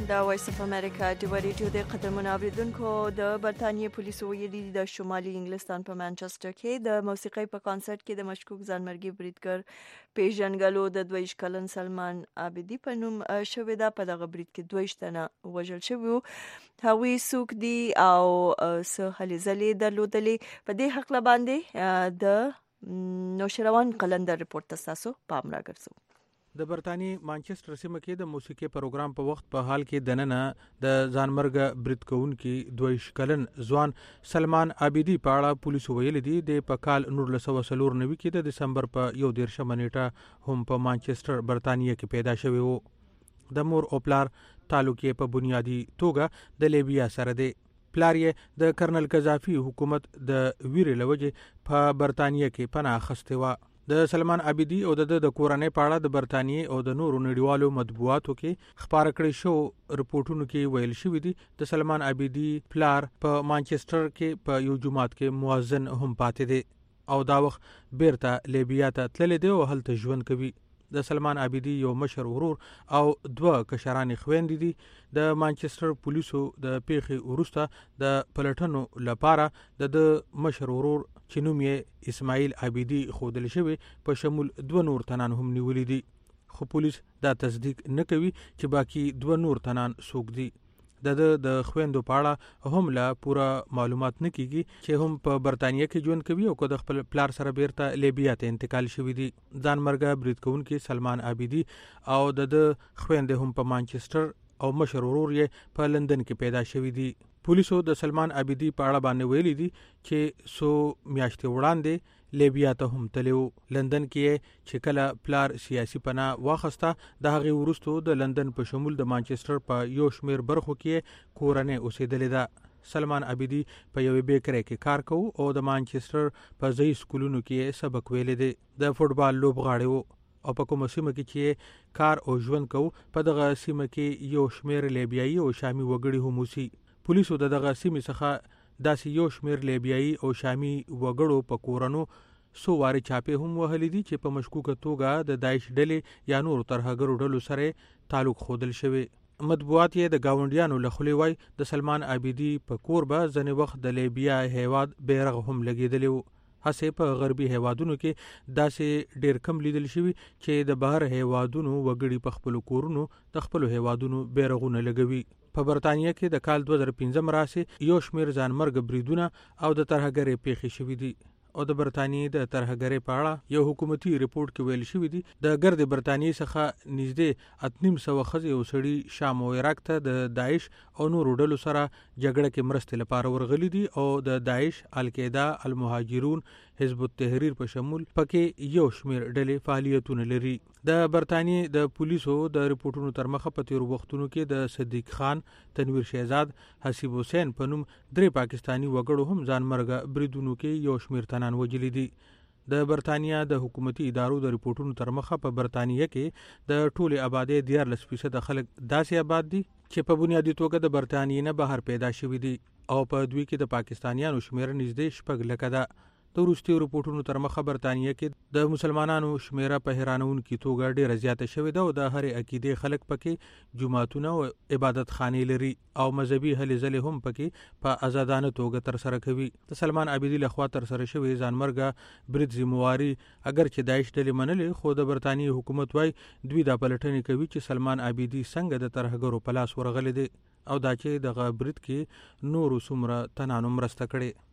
دا وایس اف امریکا د ریډیو د قدرمن اوریدونکو د برتانیې پولیسو ویلي د شمالي انګلستان په مانچسټر کې د موسیقۍ په کانسرت کې د مشکوک ځانمرګي بریدګر پیژنګلو د 22 کلن سلمان عابدي په نوم شوې ده. په دغه برید کې 22 تنه وژل شوي وو. هغوی څوک دي او څه هلې ځلې درلودلې، په دې هکله باندې د نوشروان قلندر رپورټ ته ستاسو پام راګرځو. د برتانیې مانچسټر سیمه کې د موسیقي پروګرام په وخت په حال کې دننه د ځانمرګ برید کوونکي 22 کلن ځوان سلمان عابدي په اړه پولیسو ویلي دي د په کال 1994 کې د دسمبر په 11 نیټه هم په مانچسټر برتانیې کې پیدا شوی وو. د مور او پلار تعلق یې په بنیادی توګه د لیبیا سره دی. پلار یې د کرنل قذافي حکومت د ویرې لوجې په برتانیې کې پناه اخیستې وه. د سلمان عابدي او د کورنۍ په اړه د برتانیې او د نورو نړیوالو مطبوعاتو کې خبره کړې شو رپورټونو کې ویل شوی دی د سلمان عابدي پلار په مانچسټر کې په یو جماعت کې مؤذن هم پاتې دی او دا وخت بیرته لیبیا ته تللی دی او هلته ژوند کوي. د سلمان عابدي یو مشر ورور او 2 کشرانې خويندې دي. د مانچسټر پولیسو د پیښې وروسته د پلټنو لپاره د مشر ورور چې نوم یې اسماعیل عابدي ښودل شوی په شمول 2 نور تنان هم نیولي دي، خو پولیس دا تصدیق نه کوي چې باقي 2 نور تنان څوک دي. د خويندو په اړه هم لا پوره معلومات نه کیږي چې هم په برتانیې کې ژوند کوي او که د خپل پلار سره بیرته لیبیا ته انتقال شوی دي. ځانمرګه برید کوونکي سلمان عابدي او د خويندې هم په مانچسټر او مشر ورور یې په لندن کې پیدا شوی دي. پولیسو د سلمان عابدي په اړه باندې ویلي دي چې سو میاشتې وړاندې لیبیا ته هم تلو. لندن کې چې کله پلار سیاسي پناه واخسته د هغې وروستو د لندن په شمول د مانچسټر په یو شمیر برخو کې کورنۍ اوسېدلې ده. سلمان عابدي په یوې بیکرۍ کې کار کوي او د مانچسټر په ځایي سکولونو کې سبق ویلی دی. د فوټبال لوبغاړی و او په کومه سیمه کې چې کار او ژوند کوي په دغه سیمه کې یو شمیر لیبیایي او شامي وګړي هم اوسي. پولیسو دغه سیمې څخه داسې یو شمیر لیبیایي او شامي وګړو په کورونو سو واري چاپې هم وهلې دي چې په مشکوکه توګه د داعش ډلې یا نور ترهګرو ډلو سره تعلق خودل شوی. مطبوعات یې د گاونډیانو له خولې وای د سلمان عابدي په کور به ځنې وخت د لیبیا هیواد بیرغ هم لګېدلی وو. هسې په غربي هیوادونو کې داسې ډیر کم لیدل شوي چې د بهر هیوادونو وګړي په خپلو کورونو د خپلو هیوادونو بیرغونه لګوي. په برتانیې کې د کال 2015 راسې یو شمیر ځانمرګ بریدونه او د ترهګرۍ پیښې شوي دي. او د برتانیې د ترهګرۍ په اړه یو حکومتي ریپورت کې ویل شوی دی د ګرد برتانیې څخه نږدې 800 ښځې او سړي شام او عراق ته د داعش او نورو ډلو سره جګړه کې مرستې لپاره ورغلي دي او د داعش، القاعده، المهاجرون، حزب التحریر په شمول پکې یو شمیر ډلې فعالیتونه لري. د برتانیې د پولیسو د ریپورتونو تر مخه په تیرو وختونو کې د صدیق خان، تنویر شهزاد، حسیب حسین په نوم 3 پاکستانی وګړو هم ځانمرګه بریدونو کې یو شمیر تنان وجلی دي. د برتانیې د حکومتي ادارو د ریپورتونو تر مخه په برتانیې کې د ټولې آبادی 14% خلک داسې آباد دي چې په بنیادی توګه د برتانیې نه بهر پیدا شوي دي او په دوی کې د پاکستانیانو شمیر نږدې 6 لکه ده. د وروستي ریپورتونو تر مخه برتانیې کې د مسلمانانو شمیره په حیرانونکي توګه ډیره زیاته شوې ده او د هرې عقیدې خلک پکې جوماتونه او عبادت خانې لري او مذهبي هلې ځلې هم پکې په آزادانه توګه ترسره کوي. د سلمان عابدي لخوا ترسره شوی ځانمرګه برید ذمواري اگر چې داعش ډلې منلې، خو د برتانیې حکومت وای دوی دا پلټنې کوي چې سلمان عابدي څنګه د ترهګرو په لاس ورغلی دی او دا چې دغه برید کې نورو څومره تنانو مرسته کړې.